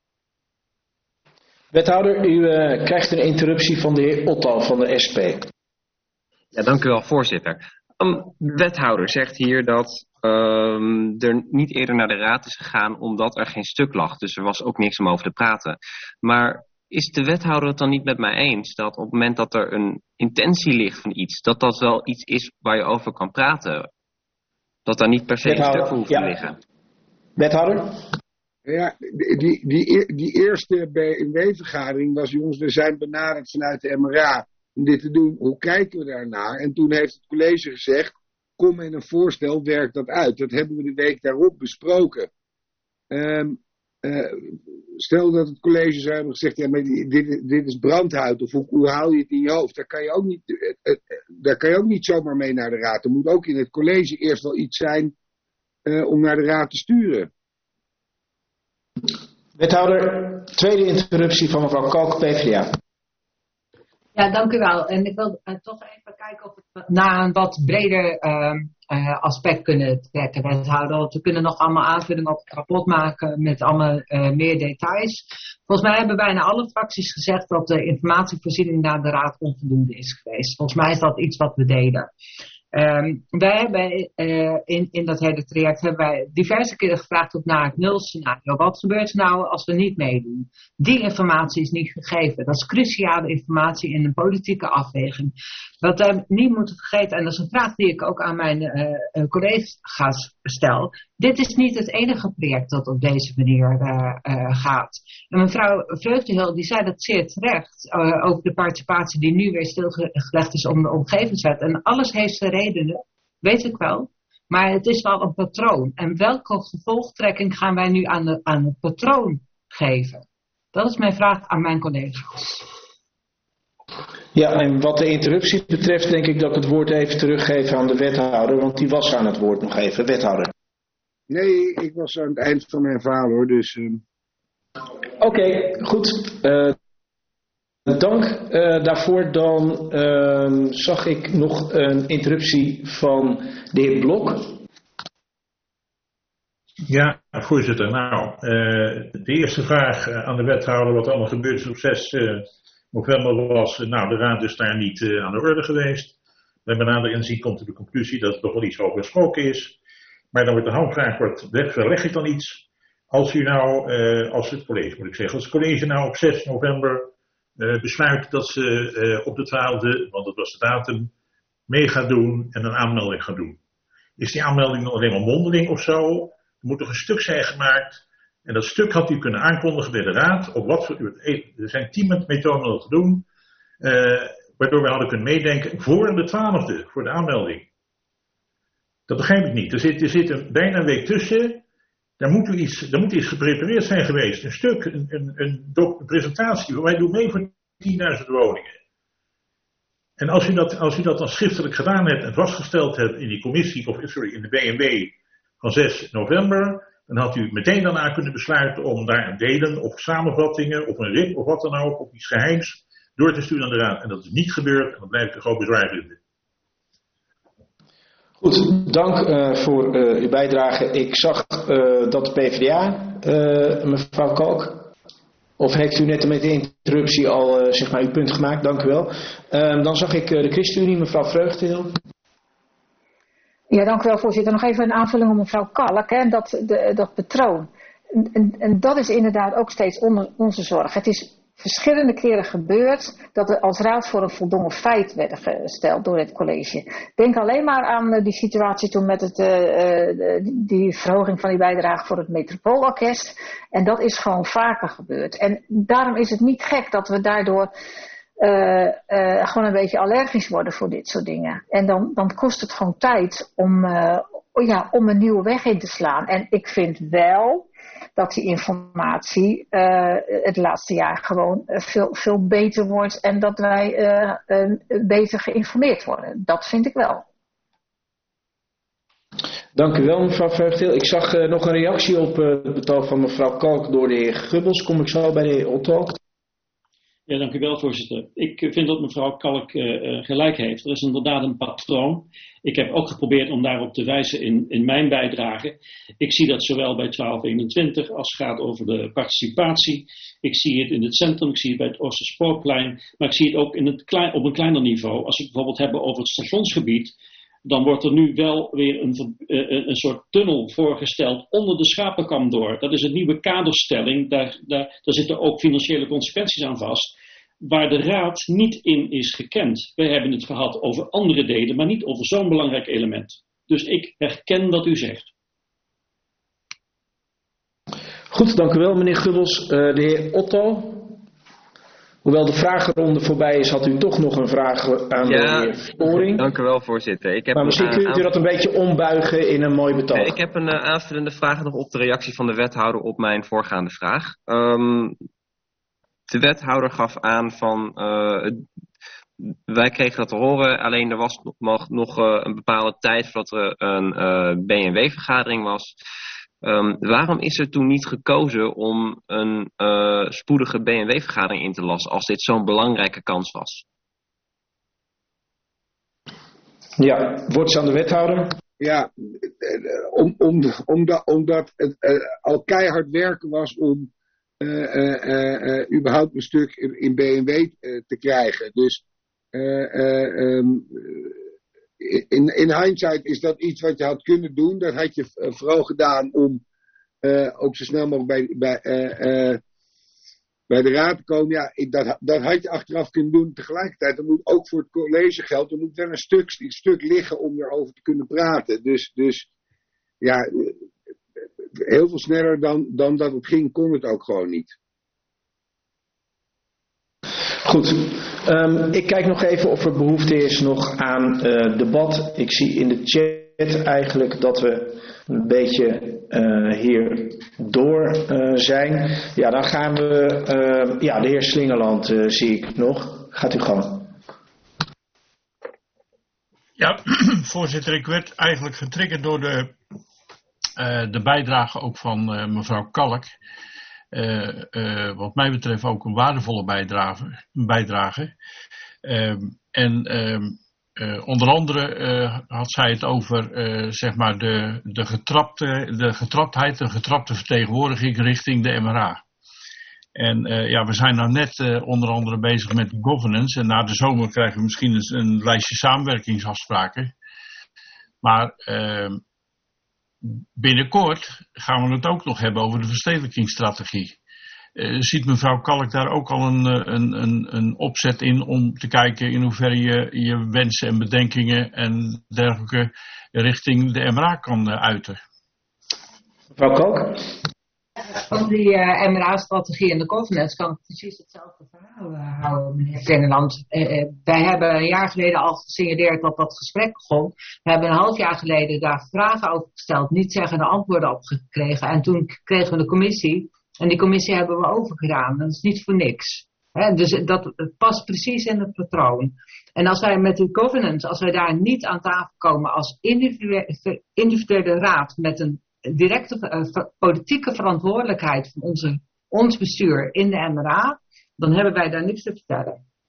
Wethouder, u uh, krijgt een interruptie van de heer Otto van de S P. Ja, dank u wel, voorzitter. Um, de wethouder zegt hier dat um, er niet eerder naar de raad is gegaan omdat er geen stuk lag. Dus er was ook niks om over te praten. Maar is de wethouder het dan niet met mij eens dat op het moment dat er een intentie ligt van iets, dat dat wel iets is waar je over kan praten? Dat daar niet per se een stuk hoeft te liggen. Wethouder? Ja, die, die, die, die eerste B M W-vergadering was, jongens, we zijn benaderd vanuit de M R A om dit te doen. Hoe kijken we daarnaar? En toen heeft het college gezegd, kom met een voorstel, werk dat uit. Dat hebben we de week daarop besproken. Um, uh, stel dat het college zou hebben gezegd, ja, maar dit, dit is brandhout, of hoe, hoe haal je het in je hoofd? Daar kan je, ook niet, uh, uh, daar kan je ook niet zomaar mee naar de raad. Er moet ook in het college eerst wel iets zijn uh, om naar de raad te sturen. Wethouder, tweede interruptie van mevrouw Kalk, P v d A. Ja, dank u wel. En ik wil uh, toch even kijken of we naar een wat breder uh, uh, aspect kunnen trekken, wethouder. Want we kunnen nog allemaal aanvullingen op kapot maken met allemaal uh, meer details. Volgens mij hebben bijna alle fracties gezegd dat de informatievoorziening naar de raad onvoldoende is geweest. Volgens mij is dat iets wat we deden. Um, wij hebben uh, in, in dat hele traject hebben wij diverse keren gevraagd op naar het nulscenario. Wat gebeurt er nou als we niet meedoen? Die informatie is niet gegeven. Dat is cruciale informatie in een politieke afweging. Wat we niet moeten vergeten, en dat is een vraag die ik ook aan mijn uh, collega's stel. Dit is niet het enige project dat op deze manier uh, uh, gaat. En mevrouw Vreugdehil die zei dat zeer terecht uh, over de participatie die nu weer stilgelegd is om de omgevingswet. En alles heeft zijn redenen, weet ik wel. Maar het is wel een patroon. En welke gevolgtrekking gaan wij nu aan, de, aan het patroon geven? Dat is mijn vraag aan mijn collega's. Ja, en wat de interruptie betreft denk ik dat ik het woord even teruggeef aan de wethouder, want die was aan het woord nog even. Wethouder. Nee, ik was aan het eind van mijn verhaal hoor, dus... Uh... Oké, okay, goed. Uh, dank uh, daarvoor. Dan uh, zag ik nog een interruptie van de heer Blok. Ja, voorzitter. Nou, uh, de eerste vraag aan de wethouder, wat allemaal gebeurd is op zes november was, nou, de raad is daar niet uh, aan de orde geweest. Bij nader inzien komt er de conclusie dat er toch wel iets over gesproken is. Maar dan wordt de hamvraag, wordt, verleg ik dan iets? Als u nou, uh, als het college moet ik zeggen, als het college nou op zes november uh, besluit dat ze uh, op de twaalfde, want dat was de datum, mee gaat doen en een aanmelding gaat doen. Is die aanmelding nog alleen maar mondeling of zo? Er moet toch een stuk zijn gemaakt. En dat stuk had u kunnen aankondigen bij de raad. Op wat voor, er zijn tien methoden om dat te doen. Uh, waardoor we hadden kunnen meedenken voor de twaalfde, voor de aanmelding. Dat begrijp ik niet. Er zit, er zit een, bijna een week tussen. Daar moet, iets, daar moet iets geprepareerd zijn geweest. Een stuk, een, een, een, een presentatie. Wij doen mee voor tienduizend woningen. En als u, dat, als u dat dan schriftelijk gedaan hebt en vastgesteld hebt in die commissie, of sorry, in de B M W van zes november, dan had u meteen daarna kunnen besluiten om daar een delen of samenvattingen of een R I P of wat dan ook, of iets geheims, door te sturen aan de raad. En dat is niet gebeurd en dat blijf ik een groot bezwaar vinden. Goed, dank uh, voor uh, uw bijdrage. Ik zag uh, dat de PvdA, uh, mevrouw Kalk, of heeft u net met de interruptie al uh, zeg maar uw punt gemaakt? Dank u wel. Uh, dan zag ik uh, de ChristenUnie, mevrouw Vreugdeheel. Ja, dank u wel, voorzitter. Nog even een aanvulling op mevrouw Kalk, hè, dat, de, dat patroon. En, en dat is inderdaad ook steeds onder onze zorg. Het is verschillende keren gebeurd dat er als raad voor een voldongen feit werden gesteld door het college. Denk alleen maar aan uh, die situatie toen met het, uh, uh, die verhoging van die bijdrage voor het Metropoolorkest. En dat is gewoon vaker gebeurd. En daarom is het niet gek dat we daardoor uh, uh, gewoon een beetje allergisch worden voor dit soort dingen. En dan, dan kost het gewoon tijd om, uh, ja, om een nieuwe weg in te slaan. En ik vind wel dat die informatie uh, het laatste jaar gewoon uh, veel, veel beter wordt en dat wij uh, uh, beter geïnformeerd worden. Dat vind ik wel. Dank u wel, mevrouw Vreugdeheel. Ik zag uh, nog een reactie op uh, het betoog van mevrouw Kalk door de heer Gubbels. Kom ik zo bij de heer Otto. Ja, dank u wel, voorzitter. Ik vind dat mevrouw Kalk uh, gelijk heeft. Er is inderdaad een patroon. Ik heb ook geprobeerd om daarop te wijzen in, in mijn bijdrage. Ik zie dat zowel bij twaalf eenentwintig als het gaat over de participatie. Ik zie het in het centrum, ik zie het bij het Oosterspoorplein. Maar ik zie het ook in het klein, op een kleiner niveau. Als we het bijvoorbeeld hebben over het stationsgebied, dan wordt er nu wel weer een, een, een soort tunnel voorgesteld onder de Schapenkam door. Dat is een nieuwe kaderstelling. Daar, daar, daar zitten ook financiële consequenties aan vast, waar de Raad niet in is gekend. Wij hebben het gehad over andere delen, maar niet over zo'n belangrijk element. Dus ik herken wat u zegt. Goed, dank u wel, meneer Gubbels. Uh, de heer Otto. Hoewel de vragenronde voorbij is, had u toch nog een vraag aan ja, de heer Sporing. Dank u wel, voorzitter. Ik heb maar misschien kunt u dat een beetje ombuigen in een mooi betoog. Nee, ik heb een uh, aanvullende vraag nog op de reactie van de wethouder op mijn voorgaande vraag. Um, de wethouder gaf aan van, uh, wij kregen dat te horen, alleen er was nog, nog uh, een bepaalde tijd voordat er een uh, B N W-vergadering was. Um, waarom is er toen niet gekozen om een uh, spoedige B N W-vergadering in te lassen als dit zo'n belangrijke kans was? Ja, woord aan de wethouder. Ja, om, om, omdat, omdat het uh, al keihard werken was om uh, uh, uh, uh, überhaupt een stuk in, in B N W uh, te krijgen. Dus uh, uh, um, In, in hindsight is dat iets wat je had kunnen doen. Dat had je uh, vooral gedaan om uh, ook zo snel mogelijk bij, bij, uh, uh, bij de raad te komen. Ja, ik, dat, dat had je achteraf kunnen doen. Tegelijkertijd, er moet ook voor het college geld, er moet wel een stuk, een stuk liggen om erover te kunnen praten. Dus, dus ja, heel veel sneller dan, dan dat het ging, kon het ook gewoon niet. Goed, um, ik kijk nog even of er behoefte is nog aan uh, debat. Ik zie in de chat eigenlijk dat we een beetje uh, hier door uh, zijn. Ja, dan gaan we, uh, ja, de heer Slingerland uh, zie ik nog. Gaat u gang. Ja, voorzitter, ik werd eigenlijk getriggerd door de, uh, de bijdrage ook van uh, mevrouw Kalk. Uh, uh, wat mij betreft ook een waardevolle bijdrage. bijdrage. Uh, en uh, uh, onder andere uh, had zij het over uh, zeg maar de, de, getrapte, de getraptheid, de getrapte vertegenwoordiging richting de M R A. En uh, ja, we zijn nou net uh, onder andere bezig met governance. En na de zomer krijgen we misschien een, een lijstje samenwerkingsafspraken. Maar uh, binnenkort gaan we het ook nog hebben over de verstedelijkingsstrategie. Uh, ziet mevrouw Kalk daar ook al een, een, een, een opzet in om te kijken in hoeverre je je wensen en bedenkingen en dergelijke richting de M R A kan uh, uiten? Mevrouw Kalk? Over die uh, M R A-strategie en de governance kan ik precies hetzelfde verhaal uh, houden, meneer Slingerland. Uh, uh, wij hebben een jaar geleden al gesignaleerd dat dat gesprek begon. We hebben een half jaar geleden daar vragen over gesteld, niet zeggende antwoorden op gekregen. En toen kregen we de commissie en die commissie hebben we overgedaan. Dat is niet voor niks. He, dus dat past precies in het patroon. En als wij met die governance, als wij daar niet aan tafel komen als individuele, individuele raad met een directe uh, politieke verantwoordelijkheid van onze, ons bestuur in de M R A, dan hebben wij daar niks te vertellen.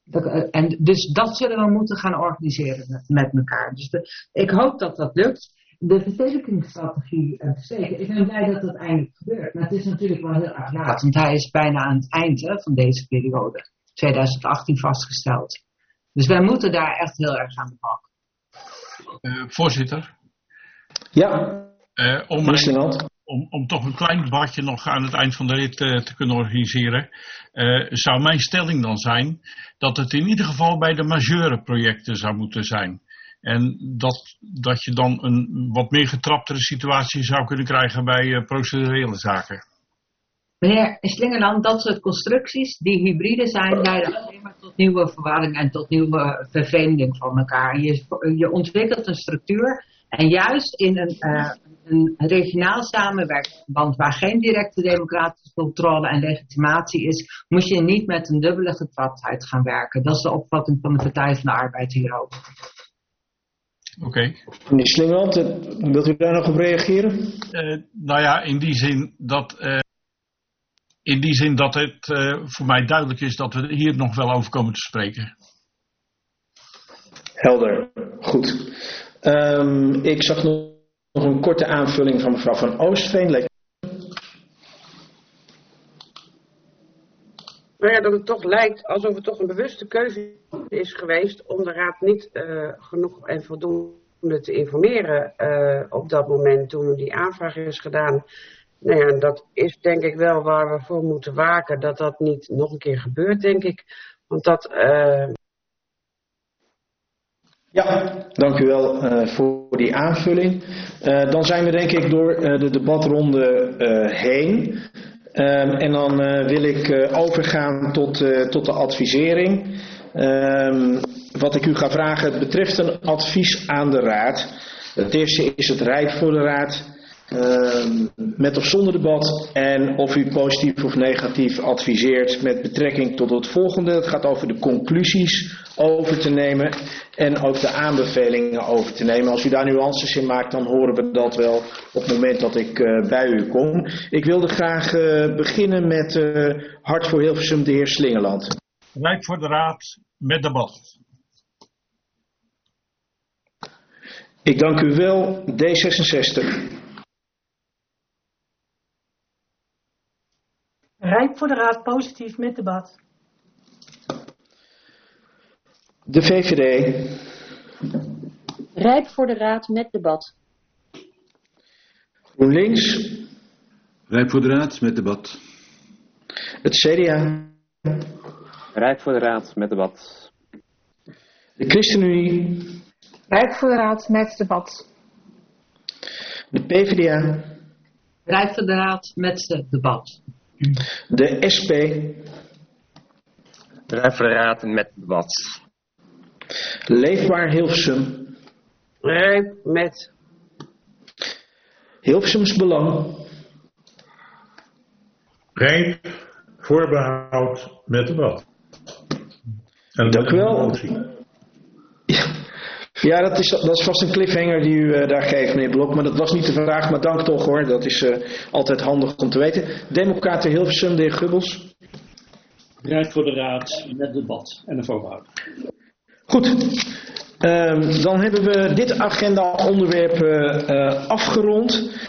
En dus dat zullen we moeten gaan organiseren met, met elkaar. Dus de, ik hoop dat dat lukt. De verstedelijkingsstrategie uh, verzekeren. Ik ben blij dat dat eindelijk gebeurt. Maar het is natuurlijk wel heel erg laat. Want hij is bijna aan het eind hè, van deze periode. twintig achttien vastgesteld. Dus wij moeten daar echt heel erg aan de bak. Uh, voorzitter. Ja. Uh, om, mijn, om, om toch een klein debatje nog aan het eind van de rit uh, te kunnen organiseren. Uh, zou mijn stelling dan zijn dat het in ieder geval bij de majeure projecten zou moeten zijn. En dat, dat je dan een wat meer getraptere situatie zou kunnen krijgen bij uh, procedurele zaken. Meneer Slingerland, dat soort constructies die hybride zijn, leiden alleen maar tot nieuwe verwarring en tot nieuwe vervreemding van elkaar. Je, je ontwikkelt een structuur en juist in een, uh, een regionaal samenwerkingsverband waar geen directe democratische controle en legitimatie is, moet je niet met een dubbele getraptheid gaan werken. Dat is de opvatting van de Partij van de Arbeid hierover. Oké. Okay. Meneer Slingerland, wilt u daar nog op reageren? Uh, nou ja, in die zin dat, uh, in die zin dat het uh, voor mij duidelijk is dat we hier nog wel over komen te spreken. Helder, goed. Um, ik zag nog een korte aanvulling van mevrouw Van Oostveen. Nou ja, dat het toch lijkt alsof het toch een bewuste keuze is geweest om de Raad niet uh, genoeg en voldoende te informeren uh, op dat moment toen die aanvraag is gedaan. Nou ja, dat is denk ik wel waar we voor moeten waken, dat dat niet nog een keer gebeurt, denk ik. Want dat... Uh... Ja, dank u wel uh, voor die aanvulling. Uh, dan zijn we denk ik door uh, de debatronde uh, heen. Um, en dan uh, wil ik uh, overgaan tot, uh, tot de advisering. Um, wat ik u ga vragen, het betreft een advies aan de Raad. Het eerste is het rijp voor de Raad. Um, met of zonder debat. En of u positief of negatief adviseert met betrekking tot het volgende. Het gaat over de conclusies over te nemen. En ook de aanbevelingen over te nemen. Als u daar nuances in maakt, dan horen we dat wel op het moment dat ik uh, bij u kom. Ik wilde graag uh, beginnen met uh, Hart voor Hilversum, de heer Slingerland. Rijp voor de Raad met debat. Ik dank u wel. D zesenzestig. Rijp voor de Raad, positief met debat. De V V D. Rijp voor de Raad met debat. GroenLinks. Rijp voor de Raad met debat. Het C D A. Rijp voor de Raad met debat. De ChristenUnie. Rijp voor de Raad met debat. De P V D A. Rijp voor de Raad met debat. De S P. Rijp voor de Raad met debat. Leefbaar Hilversum. Rijp met. Hilversums Belang. Rijp, voorbehoud met debat. En dank u wel. Ja, dat is, dat is vast een cliffhanger die u uh, daar geeft, meneer Blok. Maar dat was niet de vraag, maar dank toch hoor. Dat is uh, altijd handig om te weten. Democraten Hilversum, de heer Gubbels. Rijp voor de Raad met debat en een voorbehoud. Goed. Um, dan hebben we dit agenda onderwerp uh, uh, afgerond.